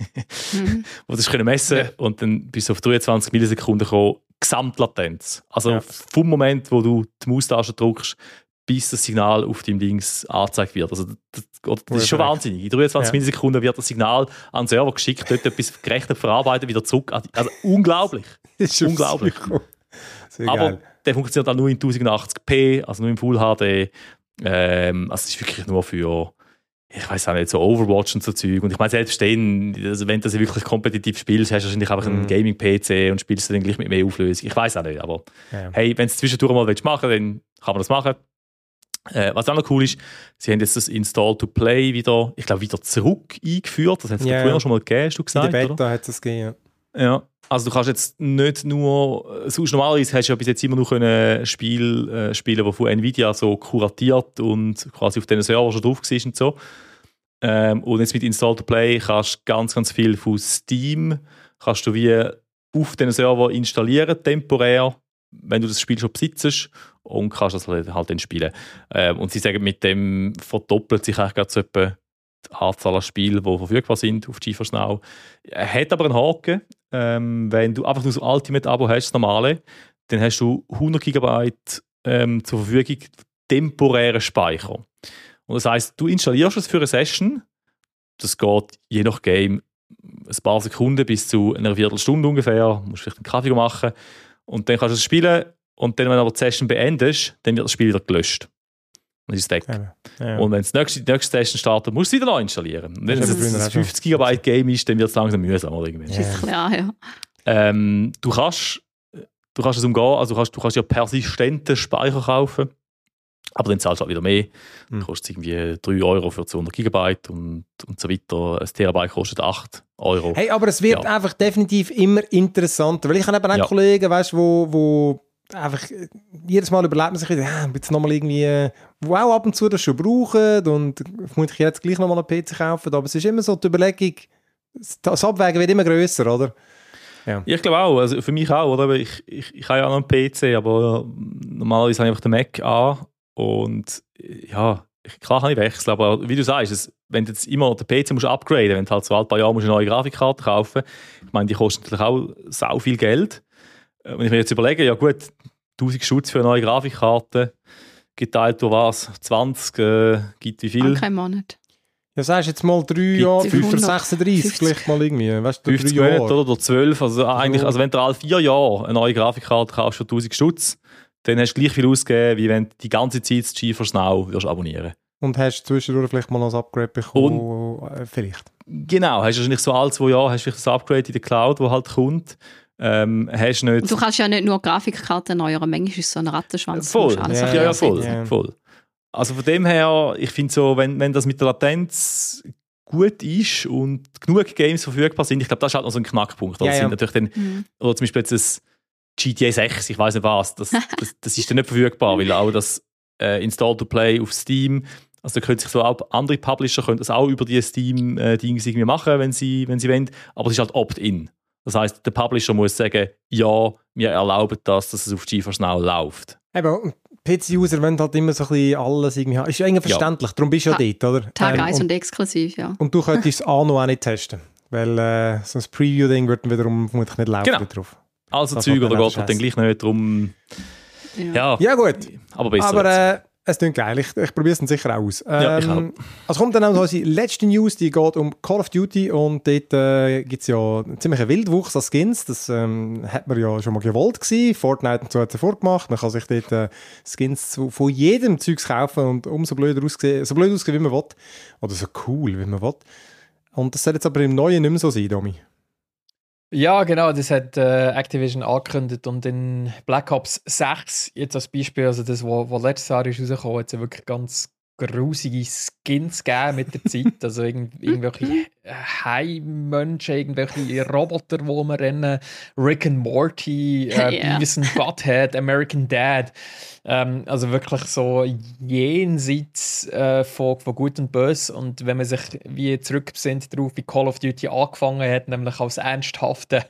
wo das messen können. Und dann bis auf 23 Millisekunden kommen, Gesamtlatenz. Also vom Moment, wo du die Maustaste drückst, bis das Signal auf deinem Links angezeigt wird. Also das ist schon wahnsinnig. In 23 Millisekunden wird das Signal an den Server geschickt, dort etwas gerechnet verarbeitet, wieder zurück. Also unglaublich. Das ist unglaublich. Aber geil. Der funktioniert auch nur in 1080p, also nur im Full HD. Also es ist wirklich nur für, ich weiß auch nicht, so Overwatch und so Zeug. Und ich meine, selbst dann, also wenn du das wirklich kompetitiv spielst, hast du wahrscheinlich einfach einen Gaming-PC und spielst dann gleich mit mehr Auflösung. Ich weiß auch nicht, aber hey, wenn du es zwischendurch mal machen willst, dann kann man das machen. Was auch noch cool ist, sie haben jetzt das Install-to-Play wieder zurück eingeführt. Das hat es früher schon mal gegeben, hast du gesagt, in der Beta hat es gegeben, ja. Also du kannst jetzt nicht nur, sonst normalerweise hast du ja bis jetzt immer noch Spiele spielen, die von Nvidia so kuratiert und quasi auf diesen Server schon drauf war und so. Und jetzt mit Install-to-Play kannst du ganz, ganz viel von Steam kannst du wie auf diesen Server installieren, temporär, wenn du das Spiel schon besitzt und kannst das halt dann spielen. Und sie sagen, mit dem verdoppelt sich eigentlich gerade so etwa die Anzahl an Spielen, die verfügbar sind auf GeForce Now. Hat aber einen Haken. Wenn du einfach nur so Ultimate-Abo hast, das normale, dann hast du 100 GB zur Verfügung temporären Speicher. Und das heisst, du installierst es für eine Session, das geht je nach Game ein paar Sekunden bis zu einer Viertelstunde ungefähr, du musst vielleicht einen Kaffee machen und dann kannst du es spielen und dann, wenn du aber die Session beendest, dann wird das Spiel wieder gelöscht. Dann ist es weg. Ja. Und wenn die nächste Session startet, musst du es wieder neu installieren. Und wenn es ein 50 GB Game ist, dann wird es langsam mühsam. Oder irgendwie. Ist klar, ja. Du kannst es umgehen, also du kannst ja persistenten Speicher kaufen, aber dann zahlst du halt wieder mehr. Kostet irgendwie 3 Euro für 200 GB und so weiter. Ein Terabyte kostet 8 Euro. Hey, aber es wird einfach definitiv immer interessanter, weil ich habe eben auch Kollegen, weißt, wo einfach jedes Mal überlegt man sich wieder, jetzt nochmal irgendwie, wo auch ab und zu das schon brauchen und vermutlich jetzt gleich nochmal einen PC kaufen, aber es ist immer so die Überlegung, das Abwägen wird immer grösser, oder? Ja. Ich glaube auch, also für mich auch, oder? Ich habe ja auch noch einen PC, aber normalerweise habe ich einfach den Mac an und ja, klar kann ich wechseln, aber wie du sagst, wenn du jetzt immer den PC musst upgraden, wenn du halt so ein paar Jahre musst eine neue Grafikkarte kaufen, ich meine, die kostet natürlich auch sau viel Geld. Wenn ich mir jetzt überlege, ja gut, 1000 Schutz für eine neue Grafikkarte, geteilt durch was, 20, gibt wie viel? Kein Monat. Ja, sagst jetzt mal 3 Jahre, 5 für 36, vielleicht mal irgendwie, weißt du, 50 Monate oder 12, also eigentlich, also wenn du alle 4 Jahre eine neue Grafikkarte kaufst für 1000 Schutz, dann hast du gleich viel ausgegeben, wie wenn du die ganze Zeit das GeForce Now wirst abonnieren. Und hast du zwischendurch vielleicht mal noch ein Upgrade bekommen? Vielleicht. Genau, hast du wahrscheinlich so alle 2 Jahre hast du vielleicht ein Upgrade in der Cloud, das halt kommt. Hast nicht du kannst ja nicht nur Grafikkarten erneuern, manchmal ist es so ein Rattenschwanz. Voll, voll. Also von dem her, ich finde so, wenn das mit der Latenz gut ist und genug Games verfügbar sind, ich glaube, das ist halt noch so ein Knackpunkt. Also sind natürlich dann, oder zum Beispiel jetzt das GTA 6, ich weiss nicht was, das ist dann nicht verfügbar, weil auch das Install-to-Play auf Steam, also da können sich so auch andere Publisher können das auch über die Steam-Dinge irgendwie machen, wenn sie wollen, aber es ist halt Opt-in. Das heisst, der Publisher muss sagen, ja, wir erlauben das, dass es auf GeForce Now läuft. Eben, PC-User wollen halt immer so ein bisschen alles irgendwie haben. Ist ja irgendwie verständlich, darum bist du ja dort, oder? Tag 1 und exklusiv, ja. Und du könntest es auch nicht testen, weil so ein Preview-Ding wird dann wiederum vermutlich nicht laufen drauf. Also das Zeug, oder geht halt dann gleich nicht darum... Ja gut. Aber besser. Aber es klingt geil, ich probiere es dann sicher auch aus. Ich auch. Also kommt dann auch unsere letzte News, die geht um Call of Duty und dort gibt es ja einen ziemlichen Wildwuchs an Skins, das hat man ja schon mal gewollt gewesen. Fortnite und so hat es vorgemacht, man kann sich dort Skins von jedem Zeugs kaufen und umso blöder aussehen, so blöd aussehen, wie man will. Oder so cool, wie man will. Und das soll jetzt aber im Neuen nicht mehr so sein, Domi. Ja, genau, das hat Activision angekündigt und in Black Ops 6, jetzt als Beispiel, also das, was letztes Jahr ist rausgekommen, hat es wirklich ganz grusige Skins gegeben mit der Zeit, also irgendwelche Hai-Menschen, irgendwelche Roboter, die rumrennen, Rick and Morty, Beavis and Butthead, American Dad, also wirklich so jenseits von Gut und Böse. Und wenn man sich wie zurückbesinnt darauf, wie Call of Duty angefangen hat, nämlich als ernsthafter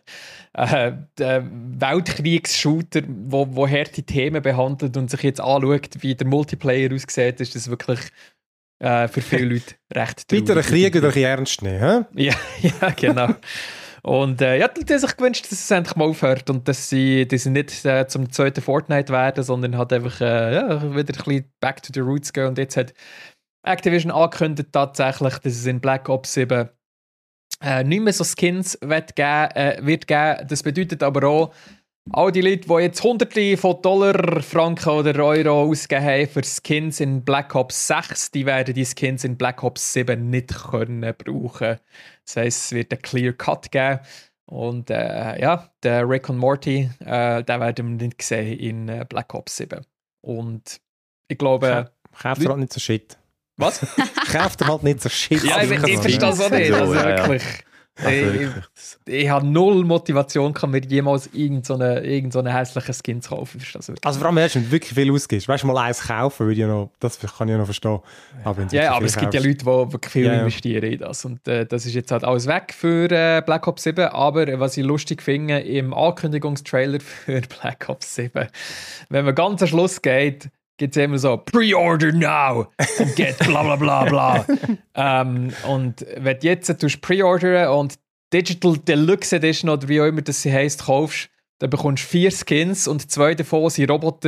Weltkriegs-Shooter, wo harte Themen behandelt und sich jetzt anschaut, wie der Multiplayer aussieht, ist das wirklich für viele Leute recht traurig. Weiter ein Krieg oder ein ernst nehmen, hä? Ja, genau. Und die haben sich gewünscht, dass es endlich mal aufhört und dass sie nicht zum zweiten Fortnite werden, sondern halt einfach wieder ein bisschen back to the roots gehen. Und jetzt hat Activision angekündigt tatsächlich, dass es in Black Ops 7 nicht mehr so Skins wird geben. Das bedeutet aber auch, all die Leute, die jetzt Hunderte von Dollar, Franken oder Euro ausgegeben haben für Skins in Black Ops 6, die werden die Skins in Black Ops 7 nicht können brauchen. Das heisst, es wird einen Clear Cut geben. Und der Rick und Morty, den werden wir nicht sehen in Black Ops 7. Und ich glaube... Kauft er halt nicht so Shit. Was? Kauft er halt nicht so Shit. Ja, ich verstehe das auch nicht. Also wirklich... Ich habe null Motivation, mir jemals irgendeine hässliche Skin zu kaufen. Also vor allem erst, wenn du wirklich viel ausgibst. Weißt du, mal eins kaufen, würde ich noch, das kann ich ja noch verstehen. Aber aber es gibt ja Leute, die wirklich viel investieren in das. Und das ist jetzt halt alles weg für Black Ops 7. Aber was ich lustig finde, im Ankündigungstrailer für Black Ops 7, wenn man ganz am Schluss geht, gibt es immer so Pre-Order now and get bla bla bla bla. Und wenn du jetzt pre-ordern und Digital Deluxe Edition oder wie auch immer das sie heisst, kaufst, dann bekommst du 4 Skins und 2 davon sind Roboter.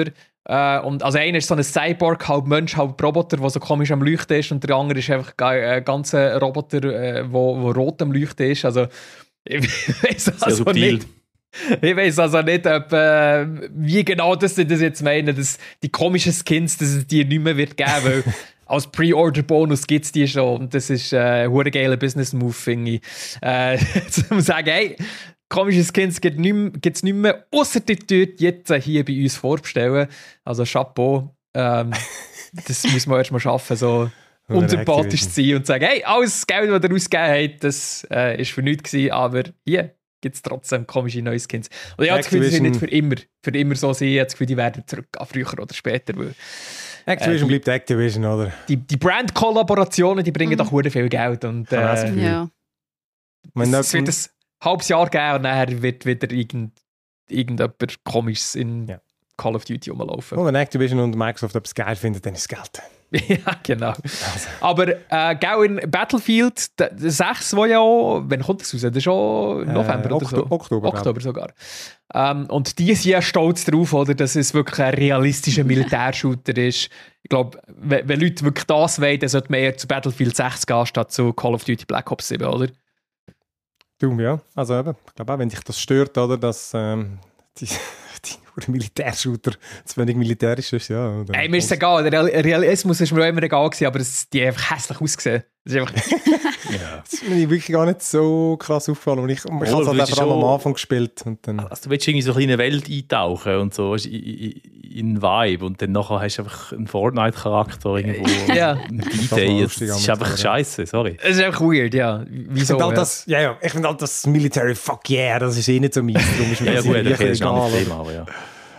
Und also einer ist so ein Cyborg, halb Mensch, halb Roboter, der so komisch am Leuchten ist, und der andere ist einfach ein ganzer Roboter, der rot am Leuchten ist. Also ich weiß also nicht. Ich weiss also nicht, ob, wie genau das jetzt meinen, dass die komischen Skins, dass es die nicht mehr wird geben, weil als Pre-Order-Bonus gibt es die schon, und das ist ein geiler Business-Move, finde ich. Zu sagen, hey, komische Skins gibt es nicht mehr, ausser die dort jetzt hier bei uns vorbestellen. Also Chapeau, das muss man erst mal schaffen, so unsympathisch zu sein und sagen, hey, alles das Geld, das ihr ausgegeben habt, das ist für nichts gewesen, aber hier gibt es trotzdem komische neue Skins. Und ich habe das Gefühl, die sind nicht für immer so sein. Ich habe das Gefühl, die werden zurückgehen, früher oder später. Weil, Activision bleibt Activision, oder? Die Brand-Kollaborationen, die bringen doch sehr viel Geld. Und, ja. Es wird ein halbes Jahr geben und nachher wird wieder irgendjemand Komisches in Call of Duty rumlaufen. Und wenn Activision und Microsoft etwas geil finden, dann ist es Geld. Ja, genau. Aber in Battlefield 6, wo ja auch, wann kommt das raus? Das ist schon November oder so? Oktober sogar. Und die sind ja stolz darauf, oder, dass es wirklich ein realistischer Militärshooter ist. Ich glaube, wenn Leute wirklich das wollen, dann sollte man eher zu Battlefield 6 gehen, statt zu Call of Duty Black Ops 7, oder? Dumm, ja. Also eben, ich glaube auch, wenn dich das stört, oder, dass die Militärshooter zu wenig militärisch ist, ja. Ey, mir ist es egal. Der Realismus ist mir auch immer egal gewesen, aber die haben einfach hässlich ausgesehen. Das ist einfach... Das ist mir wirklich gar nicht so krass aufgefallen. Ich habe es halt einfach am Anfang gespielt. Und dann also, du willst irgendwie so eine kleine Welt eintauchen und so in Vibe, und dann nachher hast du einfach einen Fortnite-Charakter irgendwo. Ja. Ein D-Day. Das ist einfach scheiße, sorry. Das ist einfach weird, ja. Wieso? Ich finde halt das Military Fuck yeah, das ist eh nicht so meins. Ja gut, das ist gar nicht Thema, aber ja.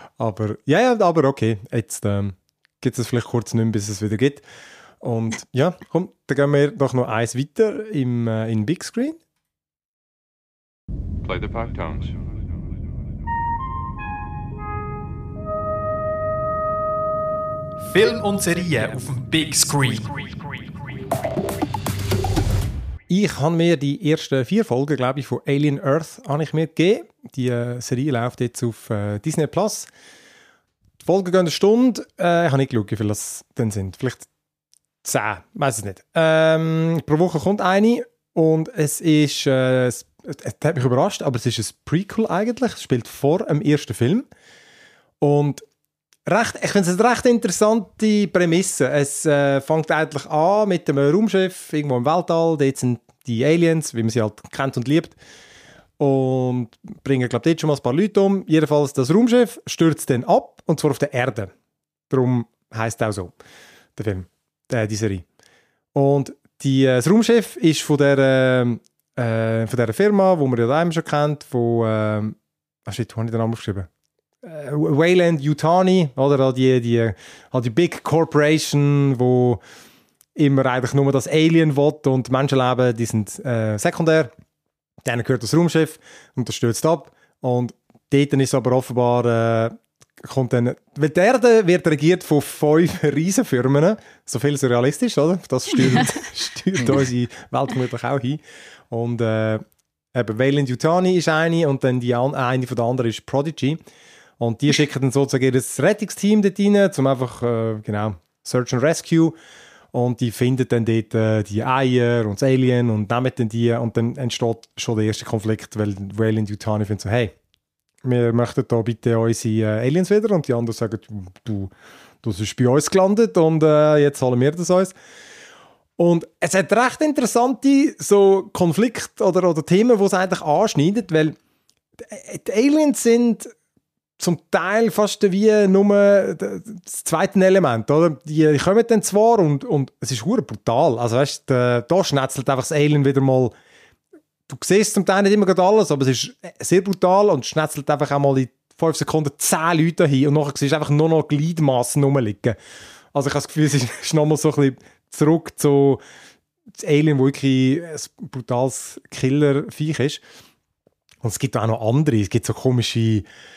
Aber okay, jetzt gibt es vielleicht kurz nicht mehr, bis es wieder geht. Und ja, komm, dann gehen wir doch noch eins weiter in Big Screen. Play the 5 tones. Film und Serie auf dem Big Screen. Ich habe mir die ersten 4 Folgen, glaube ich, von Alien Earth gegeben. Die Serie läuft jetzt auf Disney+. Die Folgen gehen eine Stunde. Ich habe nicht geschaut, wie viele das dann sind. Vielleicht 10, weiß es nicht. Pro Woche kommt eine, und es ist, es hat mich überrascht, aber es ist ein Prequel eigentlich. Es spielt vor dem ersten Film. Und ich finde es eine recht interessante Prämisse. Es fängt eigentlich an mit einem Raumschiff irgendwo im Weltall. Dort sind die Aliens, wie man sie halt kennt und liebt. Und bringen, glaube ich, dort schon mal ein paar Leute um. Jedenfalls, das Raumschiff stürzt dann ab, und zwar auf der Erde. Darum heisst es auch so, der Film, die Serie. Und das Raumschiff ist von dieser Firma, die man ja daheim schon kennt, von shit, wo habe ich den Namen aufgeschrieben? Weyland-Yutani, oder? Die Big Corporation, wo immer eigentlich nur das Alien will, und Menschenleben, die sind sekundär. Denen gehört das Raumschiff und das stürzt ab. Und dort ist aber offenbar, weil die Erde wird regiert von 5 Riesenfirmen, so viel surrealistisch, oder? Das steuert unsere Welt vermutlich auch hin. Und eben Weyland-Yutani ist eine, und dann eine von der anderen ist Prodigy. Und die schicken dann sozusagen das Rettungsteam dort rein, um einfach, Search and Rescue. Und die finden dann dort die Eier und das Alien und nehmen dann die. Und dann entsteht schon der erste Konflikt, weil Weyland-Yutani findet so, hey, wir möchten da bitte unsere Aliens wieder. Und die anderen sagen, du bist bei uns gelandet, und jetzt holen wir das uns. Und es hat recht interessante so Konflikte oder Themen, die es eigentlich anschneidet, weil die Aliens sind zum Teil fast wie nur das zweite Element, oder? Die kommen dann zwar, und es ist verdammt brutal. Also weißt, da schnetzelt einfach das Alien wieder mal. Du siehst zum Teil nicht immer gerade alles, aber es ist sehr brutal, und schnetzelt einfach auch mal in 5 Sekunden 10 Leute hin, und nachher siehst du einfach nur noch Gliedmassen rumliegen. Also ich habe das Gefühl, es ist nochmal so ein bisschen zurück zu das Alien, wo wirklich ein brutales Killer-Viech ist. Und es gibt auch noch andere. Es gibt so komische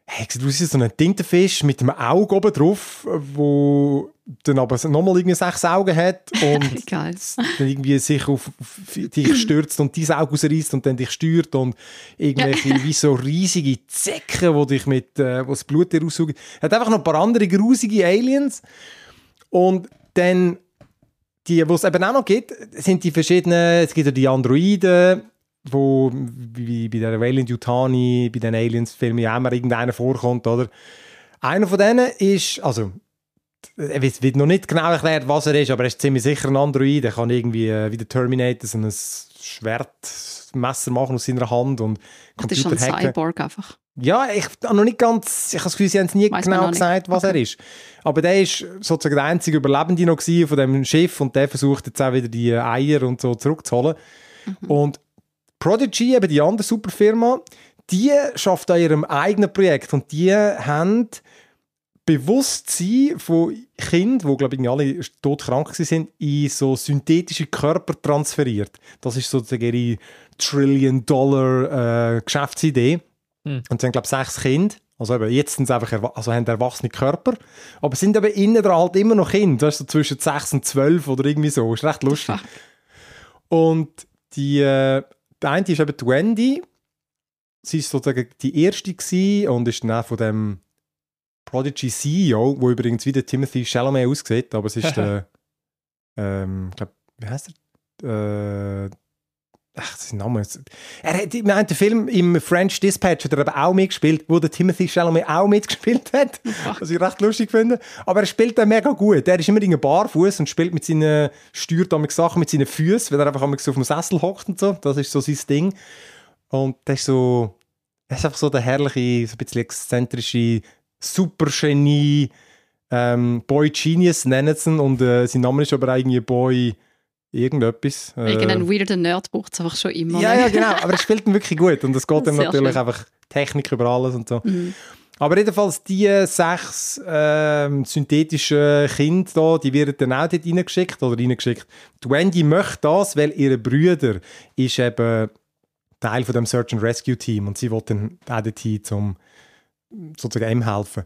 du siehst so einen Tintenfisch mit einem Auge oben drauf, wo dann aber nochmal irgendwie 6 Augen hat und dann irgendwie sich auf dich stürzt und dein Auge rausreißt und dann dich steuert und irgendwelche wie so riesige Zecken, wo dich wo das Blut dir raussaugen. Hat einfach noch ein paar andere grusige Aliens und dann die, was es eben auch noch gibt, sind die verschiedenen, es gibt ja die Androiden, wo wie bei der Weyland-Yutani, bei den Aliens-Filmen ja immer irgendeiner vorkommt, oder? Einer von denen ist, also es wird noch nicht genau erklärt, was er ist, aber er ist ziemlich sicher ein Android. Er kann irgendwie wie der Terminator so ein Schwertmesser machen aus seiner Hand und Computer hacken. Das ist schon ein Cyborg einfach. Ja, ich habe noch nicht ganz, ich habe das Gefühl, sie haben es nie genau gesagt, was er ist. Aber der ist sozusagen der einzige Überlebende noch von dem Schiff und der versucht jetzt auch wieder die Eier und so zurückzuholen. Und Prodigy, eben die andere Superfirma, die schafft an ihrem eigenen Projekt und die haben Bewusstsein von Kindern, die glaube ich alle todkrank sind, in so synthetische Körper transferiert. Das ist sozusagen ihre $1 Trillion Geschäftsidee. Und sie haben, glaube ich, 6 Kinder. Also eben, jetzt sind sie einfach haben erwachsene Körper. Aber sind eben innen dran halt immer noch Kinder. Das ist so zwischen 6 und 12 oder irgendwie so. Ist recht lustig. Und die eine ist eben die Wendy. Sie war sozusagen die erste gewesen und ist dann auch von dem Prodigy CEO, wo übrigens wie der Timothy Chalamet aussieht, aber es ist der wie heißt er? Sein Name ist... Er hat im einen Film im French Dispatch hat er aber auch mitgespielt, wo der Timothy Chalamet auch mitgespielt hat, was ich recht lustig finde. Aber er spielt dann mega gut. Er ist immer barfuß und spielt mit seinen steuert Sachen mit seinen Füßen, weil er einfach so auf dem Sessel hockt und so. Das ist so sein Ding. Und das ist einfach so der herrliche, so ein bisschen exzentrische Supergenie, Boy Genius nennen sie ihn. Und sein Name ist aber eigentlich Boy irgendetwas. Irgendein weirder Nerd braucht es einfach schon immer. Ja, genau. Aber er spielt ihn wirklich gut. Und es geht ihm natürlich einfach Technik über alles und so. Aber jedenfalls die 6 synthetischen Kinder da, die werden dann auch dort reingeschickt. Die Wendy möchte das, weil ihre Brüder ist eben Teil von dem Search and Rescue Team und sie will dann auch dorthin, um sozusagen ihm helfen.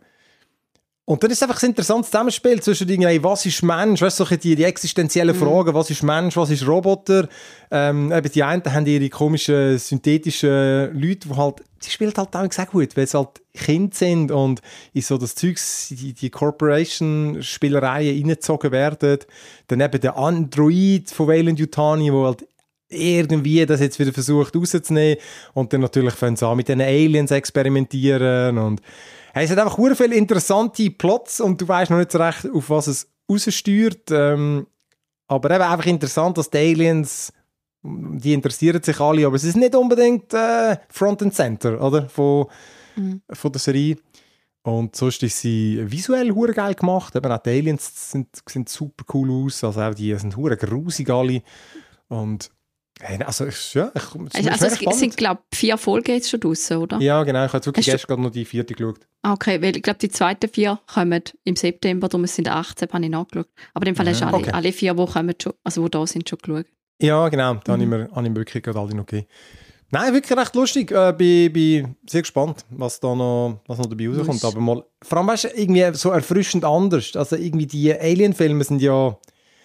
Und dann ist es einfach ein interessantes Zusammenspiel zwischen irgendwie, was ist Mensch, weißt du, die existenziellen Fragen, was ist Mensch, was ist Roboter. Eben die einen haben ihre komischen, synthetischen Leute, die halt, die spielen halt auch sehr gut, weil sie halt Kinder sind und in so das Zeugs, die Corporation-Spielereien reingezogen werden. Dann eben der Android von Weyland-Yutani, wo halt irgendwie das jetzt wieder versucht rauszunehmen. Und dann natürlich fangen sie an mit den Aliens experimentieren und es hat einfach sehr viele interessante Plots und du weißt noch nicht so recht, auf was es raussteuert. Aber eben einfach interessant, dass die Aliens, die interessieren sich alle, aber es ist nicht unbedingt Front and Center, oder? Von der Serie. Und sonst ist sie visuell sehr geil gemacht. Eben auch die Aliens sehen super cool aus. Also auch die sind sehr grusig alle. Und also, ja, es sind, glaube ich, 4 Folgen jetzt schon draussen, oder? Ja, genau. Ich habe wirklich gestern gerade noch die 4. geschaut. Okay, weil ich glaube, die zweiten 4 kommen im September, darum sind 18, habe ich nachgeschaut. Aber in dem Fall hast du alle 4, die kommen schon, also die da sind, schon geschaut. Ja, genau. Da habe ich mir wirklich gerade alle noch gegeben. Nein, wirklich recht lustig. Bin sehr gespannt, was noch dabei rauskommt. Aber mal, vor allem, weißt du, irgendwie so erfrischend anders. Also irgendwie die Alien-Filme sind ja...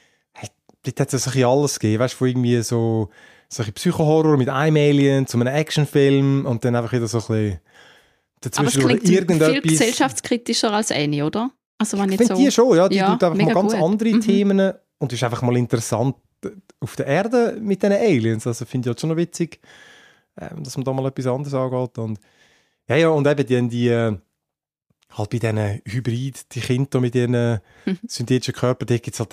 Dort hat es so alles gegeben, weißt du, von irgendwie so ein Psychohorror mit einem Alien zu einem Actionfilm und dann einfach wieder so ein bisschen dazwischen. Aber es klingt viel gesellschaftskritischer als eine, oder? Also wenn ich finde die schon, ja. Die tut einfach mal ganz gut. andere Themen und ist einfach mal interessant auf der Erde mit diesen Aliens. Also finde ich halt schon noch witzig, dass man da mal etwas anderes angeht. Und ja, und eben die halt bei diesen Hybrid, die Kinder mit diesen synthetischen Körpern, da gibt es halt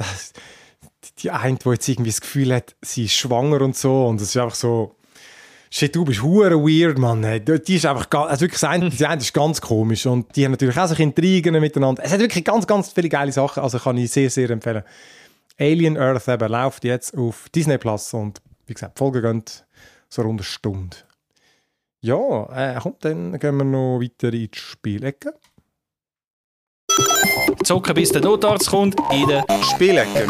die eine, die jetzt irgendwie das Gefühl hat, sie ist schwanger und so. Und es ist einfach so, shit, du bist hure weird, Mann. Die ist einfach, also wirklich, die eine ist ganz komisch. Und die haben natürlich auch so Intrigen miteinander. Es hat wirklich ganz, ganz viele geile Sachen. Also kann ich sehr, sehr empfehlen. Alien Earth eben läuft jetzt auf Disney Plus. Und wie gesagt, die Folge geht so rund eine Stunde. Ja, dann gehen wir noch weiter in die Spielecke. Zocken, bis der Notarzt kommt, in der Spielecke.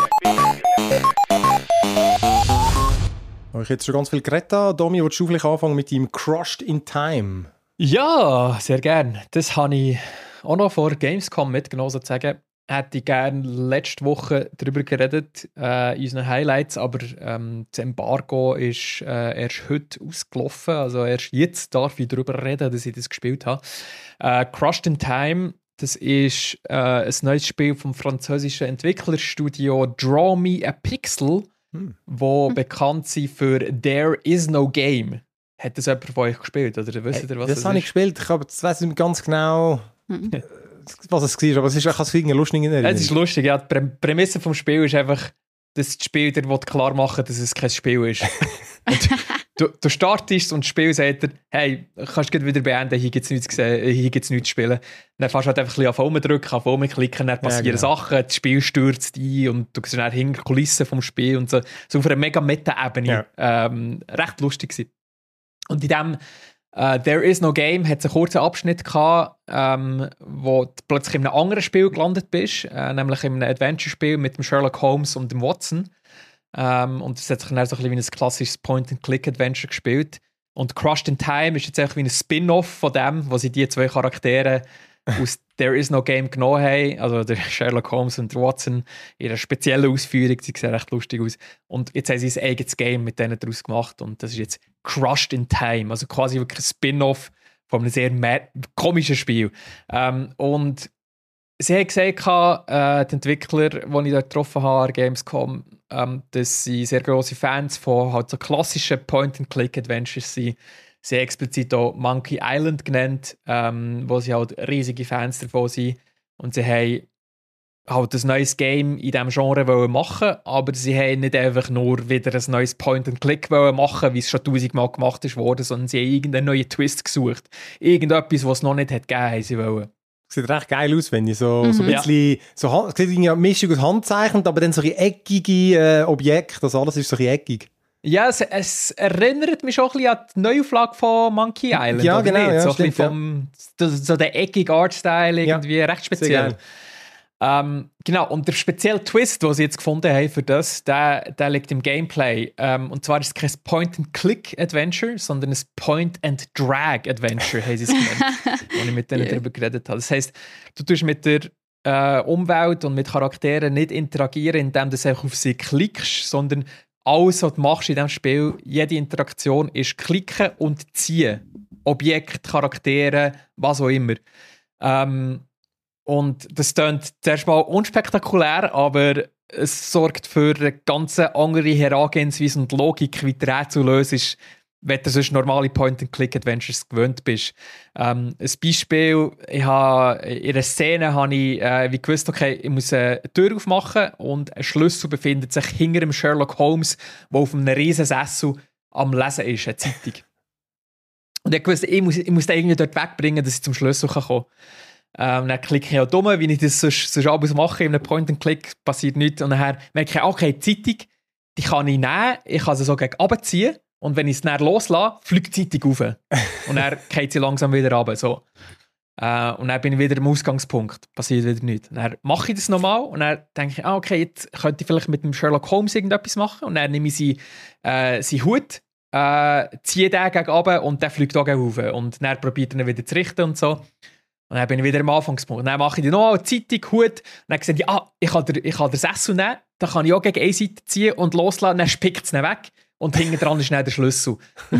Ich jetzt schon ganz viel geredet habe. Domi, willst du vielleicht anfangen mit deinem Crushed in Time? Ja, sehr gern. Das habe ich auch noch vor Gamescom mitgenommen, sozusagen. Hätte ich gerne letzte Woche darüber geredet, in unseren Highlights, aber das Embargo ist erst heute ausgelaufen. Also erst jetzt darf ich darüber reden, dass ich das gespielt habe. Crushed in Time, das ist ein neues Spiel vom französischen Entwicklerstudio Draw Me a Pixel, wo bekannt sind für There Is No Game. Hat das jemand von euch gespielt? Oder wisst ihr, was das ist? Das habe ich gespielt. Ich weiß nicht ganz genau, was es war, aber es ist einfach lustig in Erinnerung. Es ist lustig, ja. Die Prämisse des Spiels ist einfach, dass das Spiel dir klar machen, dass es kein Spiel ist. du startest und das Spiel sagt dir, hey, kannst du wieder beenden, hier gibt es nichts zu spielen. Dann fährst du halt einfach ein bisschen auf rumklicken, dann passieren Sachen, das Spiel stürzt ein und du siehst dann hinter Kulissen vom Spiel und so. So auf einer mega Meta-Ebene. Ja. Recht lustig gewesen. Und in dem There Is No Game hat es einen kurzen Abschnitt gehabt, wo du plötzlich in einem anderen Spiel gelandet bist, nämlich in einem Adventure-Spiel mit dem Sherlock Holmes und dem Watson. Und das hat sich dann so ein bisschen wie ein klassisches Point-and-Click-Adventure gespielt. Und Crushed in Time ist jetzt einfach wie ein Spin-off von dem, wo sie die zwei Charaktere aus There Is No Game genommen haben. Also der Sherlock Holmes und der Watson in einer speziellen Ausführung. Sie sehen recht lustig aus. Und jetzt haben sie ein eigenes Game mit denen daraus gemacht. Und das ist jetzt Crushed in Time. Also quasi wirklich ein Spin-off von einem sehr komischen Spiel. Und sie haben gesagt, die Entwickler, die ich da getroffen habe an Gamescom, dass sie sehr grosse Fans von halt so klassischen Point-and-Click-Adventures sind. Sie haben explizit auch Monkey Island genannt, wo sie halt riesige Fans davon sind. Und sie haben halt ein neues Game in diesem Genre machen, aber sie haben nicht einfach nur wieder ein neues Point-and-Click machen, wie es schon 1000-mal gemacht wurde, sondern sie haben irgendeinen neuen Twist gesucht. Irgendetwas, was es noch nicht hat gegeben, haben sie wollen. Sieht recht geil aus, wenn ich so ein bisschen eine Mischung aus Handzeichen, aber dann so ein eckige Objekte, das alles ist so ein eckig. Ja, es erinnert mich schon ein bisschen an die Neuauflage von Monkey Island. Ja, genau. Ja, so stimmt, so der eckige Artstyle, irgendwie recht speziell. Genau, und der spezielle Twist, den sie jetzt gefunden haben für das, der liegt im Gameplay. Und zwar ist es kein Point-and-Click-Adventure, sondern ein Point-and-Drag-Adventure, haben sie es genannt, als ich mit denen darüber geredet habe. Das heisst, du tust mit der Umwelt und mit Charakteren nicht interagieren, indem du einfach auf sie klickst, sondern alles, was du machst in diesem Spiel, jede Interaktion ist klicken und ziehen. Objekt, Charaktere, was auch immer. Und das klingt zuerst mal unspektakulär, aber es sorgt für eine ganz andere Herangehensweise und Logik, wie die Rätsel löst, wenn du sonst normale Point-and-Click-Adventures gewöhnt bist. Ein Beispiel, in einer Szene habe ich wie gewusst, okay, ich muss eine Tür aufmachen und ein Schlüssel befindet sich hinter dem Sherlock Holmes, der auf einem riesen Sessel am Lesen ist, eine Zeitung. Und ich wusste, ich muss den irgendwie dort wegbringen, dass ich zum Schlüssel kommen kann. Dann klicke ich auch dumm, wie ich das sonst abends mache, in einem Point-and-Click passiert nichts. Und dann merke ich, okay, die Zeitung, die kann ich nehmen, ich kann sie so gegen runter ziehen. Und wenn ich es dann loslasse, fliegt die Zeitung rauf. Und dann geht sie langsam wieder runter. So. Und dann bin ich wieder am Ausgangspunkt. Passiert wieder nichts. Dann mache ich das nochmal und dann denke ich, okay, jetzt könnte ich vielleicht mit dem Sherlock Holmes irgendetwas machen. Und dann nehme ich seinen Hut, ziehe den gegen runter und der fliegt auch gegen rauf. Und dann probiert er ihn wieder zu richten und so. Und dann bin ich wieder am Anfangspunkt. Und dann mache ich noch eine Zeitung, Hut. Und dann sehe ich, ich kann den Sessel nehmen, dann kann ich auch gegen eine Seite ziehen und loslassen, dann spickt es ihn weg. Und hinten dran ist dann der Schlüssel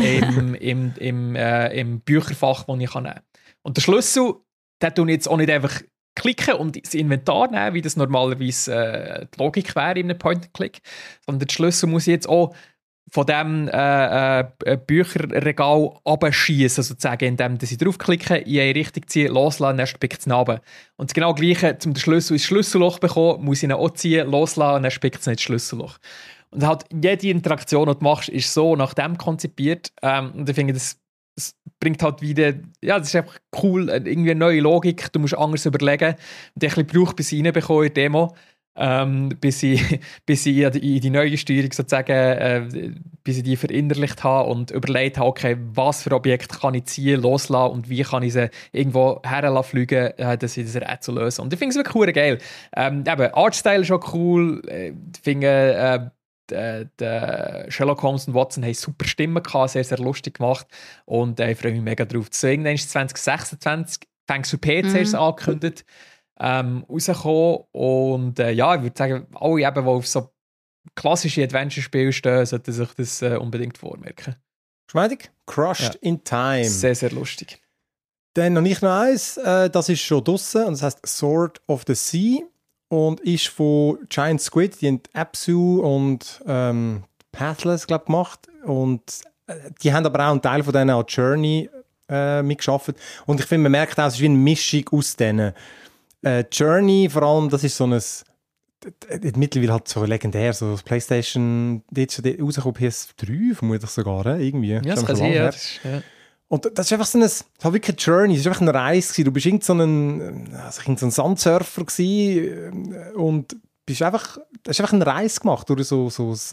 im Bücherfach, das ich nehmen kann. Und der Schlüssel, den tue ich jetzt auch nicht einfach klicken und ins Inventar nehmen, wie das normalerweise die Logik wäre in einem Point-and-Click. Sondern den Schlüssel muss ich jetzt auch von diesem Bücherregal abschießen, sozusagen, indem ich draufklicke, in eine Richtung ziehe, loslassen, dann spickt es runter. Und genau das Gleiche, um den Schlüssel ins Schlüsselloch zu bekommen, muss ich ihn auch ziehen, loslassen, dann spickt es nicht ins Schlüsselloch. Und halt jede Interaktion, die du machst, ist so nach dem konzipiert. Und ich finde, das bringt halt wieder, ja, das ist einfach cool, irgendwie eine neue Logik, du musst anders überlegen. Und ich habe ein bisschen gebraucht, bis ich reinbekomme in die Demo, bis ich in die neue Steuerung sozusagen, bis ich die verinnerlicht habe und überlegt habe, okay, was für Objekte kann ich ziehen, loslassen und wie kann ich sie irgendwo herfliegen, dass ich das Rätsel löse. Und ich finde es wirklich cool geil. Eben, Artstyle ist auch cool. Ich finde, Sherlock Holmes und Watson haben super Stimmen gehabt, sehr, sehr lustig gemacht. Und ich freue mich mega drauf. So, irgendwann ist 2026, fängt für PC angekündigt, rausgekommen. Und ich würde sagen, alle, die auf so klassische Adventure-Spiele stehen, sollten sich das unbedingt vormerken. Schmeidig? Crushed in Time. Sehr, sehr lustig. Dann noch nicht noch eins, das ist schon draussen, und das heisst Sword of the Sea und ist von Giant Squid, die haben Absu und Pathless, glaube ich, gemacht, und die haben aber auch einen Teil von denen an Journey mitgearbeitet, und ich finde, man merkt auch, es ist wie eine Mischung aus denen. Journey vor allem, das ist so ein mittlerweile halt so legendär, so das PlayStation, dort schon rausgekommen, PS3 vermutlich sogar, irgendwie. Ja, das kann sein, ja. Und das ist einfach so es war wirklich eine Journey, es war einfach eine Reise gewesen. Du bist irgend so ein Sandsurfer gewesen und hast einfach eine Reise gemacht durch so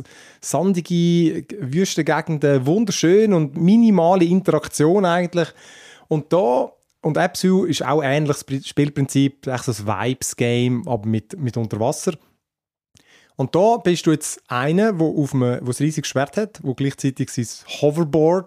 sandige Wüstengegenden, wunderschön und minimale Interaktion eigentlich. Und Absu ist auch ein ähnliches Spielprinzip, echt so ein Vibes-Game, aber mit unter Wasser. Und da bist du jetzt einer, der ein riesiges Schwert hat, wo gleichzeitig sein Hoverboard,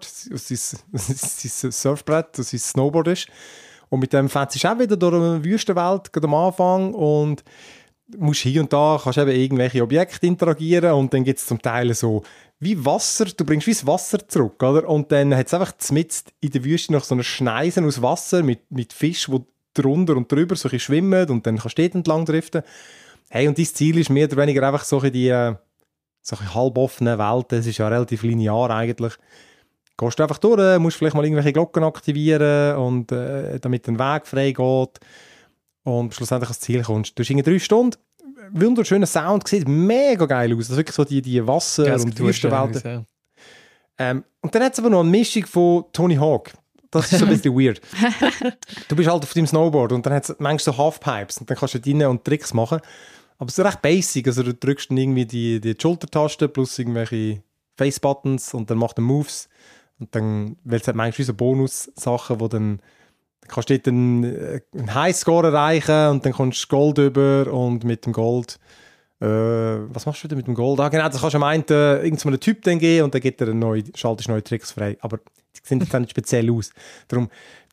sein Surfbrett, sein Snowboard ist. Und mit dem fährst du auch wieder durch eine Wüstenwelt, gerade am Anfang. Und musst hier und da kannst eben irgendwelche Objekte interagieren. Und dann gibt es zum Teil so wie Wasser, du bringst wie das Wasser zurück, oder? Und dann hat es einfach mitten in der Wüste noch so eine Schneise aus Wasser mit Fisch, die drunter und drüber so ein bisschen schwimmen, und dann kannst du dort entlang driften. Hey, und dein Ziel ist mehr oder weniger einfach so die halboffene Welt, das ist ja relativ linear eigentlich. Gehst du einfach durch, musst vielleicht mal irgendwelche Glocken aktivieren, und damit der Weg frei geht und schlussendlich ans Ziel kommst. Du hast 3 Stunden, wunderschöner Sound, sieht mega geil aus, das ist wirklich so die Wasser- und Wüstenwelten. Und dann hat es aber noch eine Mischung von Tony Hawk. Das ist so ein bisschen weird. Du bist halt auf deinem Snowboard und dann hat es manchmal so Halfpipes und dann kannst du rein und Tricks machen. Aber es ist recht basic, also du drückst dann irgendwie die Schultertaste plus irgendwelche Face-Buttons und dann macht er Moves. Und dann, weil es hat manchmal so Bonus-Sachen, wo dann kannst du dort einen Highscore erreichen und dann kommst du Gold über, und mit dem Gold was machst du wieder mit dem Gold? Genau, das kannst du am einen irgendeinem Typ dann geben und dann gibt er schaltest neue Tricks frei. Aber die sehen jetzt nicht speziell aus. Darum,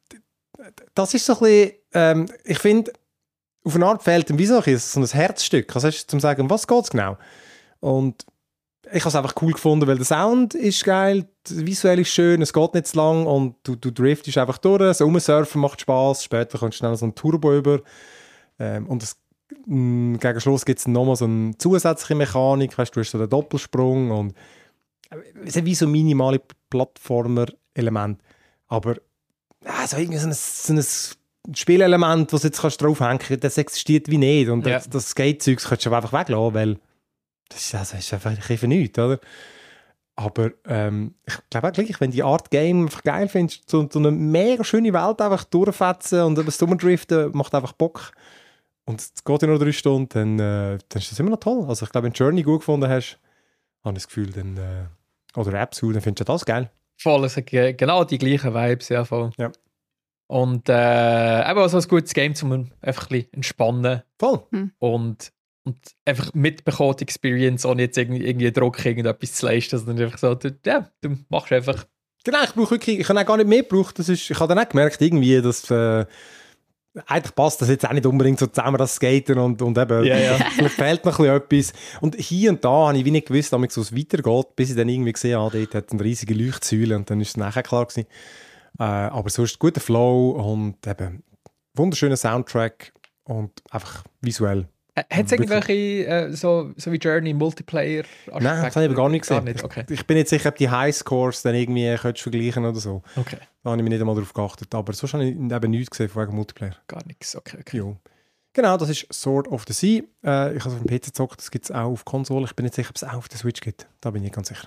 das ist so ein bisschen, ich finde, auf eine Art fehlt wie so ein Herzstück. Also hast du zum sagen, was geht es genau? Und ich habe es einfach cool gefunden, weil der Sound ist geil, visuell ist schön, es geht nicht zu lang und du driftest einfach durch. So Rumsurfen macht Spass. Später kommst du schnell so einen Turbo über. Und gegen Schluss gibt es nochmal so eine zusätzliche Mechanik. Weißt, du hast so einen Doppelsprung und es sind wie so minimale Plattformer-Elemente. Aber so irgendwie so ein Spielelement, das du jetzt draufhängen kannst, das existiert wie nicht. Und das Skate-Zeug kannst du einfach weglassen, weil das ist einfach nichts, oder? Aber ich glaube auch gleich, wenn die Art Game einfach geil findest, so eine mega schöne Welt einfach durchfetzen und das Driften macht einfach Bock. Und es geht ja nur 3 Stunden, dann ist das immer noch toll. Also ich glaube, wenn du Journey gut gefunden hast, habe ich das Gefühl, dann, oder Absu, dann findest du das geil. Voll, es hat genau die gleichen Vibes, ja, voll. Ja. Und eben auch so ein gutes Game, um einfach ein bisschen entspannen. Voll. Und einfach mitbekommen, die Experience, ohne jetzt irgendwie Druck, irgendetwas zu leisten, sondern einfach so, du machst einfach. Genau, ich habe auch gar nicht mehr gebraucht. Ich habe dann auch gemerkt, irgendwie, dass eigentlich passt das jetzt auch nicht unbedingt so zusammen, das Skaten und eben, vielleicht fehlt noch ein bisschen etwas. Und hier und da habe ich wie nicht gewusst, wie es weitergeht, bis ich dann irgendwie gesehen habe, dort hat eine riesige Leuchtsäule und dann ist es nachher klar gewesen. Aber sonst guter Flow und eben wunderschöner Soundtrack und einfach visuell. Hat es irgendwelche, so wie Journey, Multiplayer? Nein, das habe ich gar nicht gesehen. Gar nicht, okay. Ich bin nicht sicher, ob die Highscores dann irgendwie vergleichen oder so. Okay. Da habe ich mir nicht einmal darauf geachtet. Aber sonst habe ich eben nichts gesehen von wegen Multiplayer. Gar nichts, okay. Jo. Genau, das ist Sword of the Sea. Ich habe es auf dem PC gezockt, das gibt es auch auf Konsole. Ich bin nicht sicher, ob es auch auf der Switch gibt. Da bin ich nicht ganz sicher.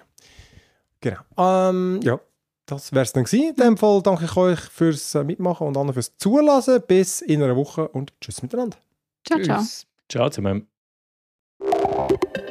Genau. Ja, das wäre es dann gewesen. In dem Fall danke ich euch fürs Mitmachen und anderen fürs Zulassen. Bis in einer Woche und tschüss miteinander. Ciao, ciao. Ciao zusammen.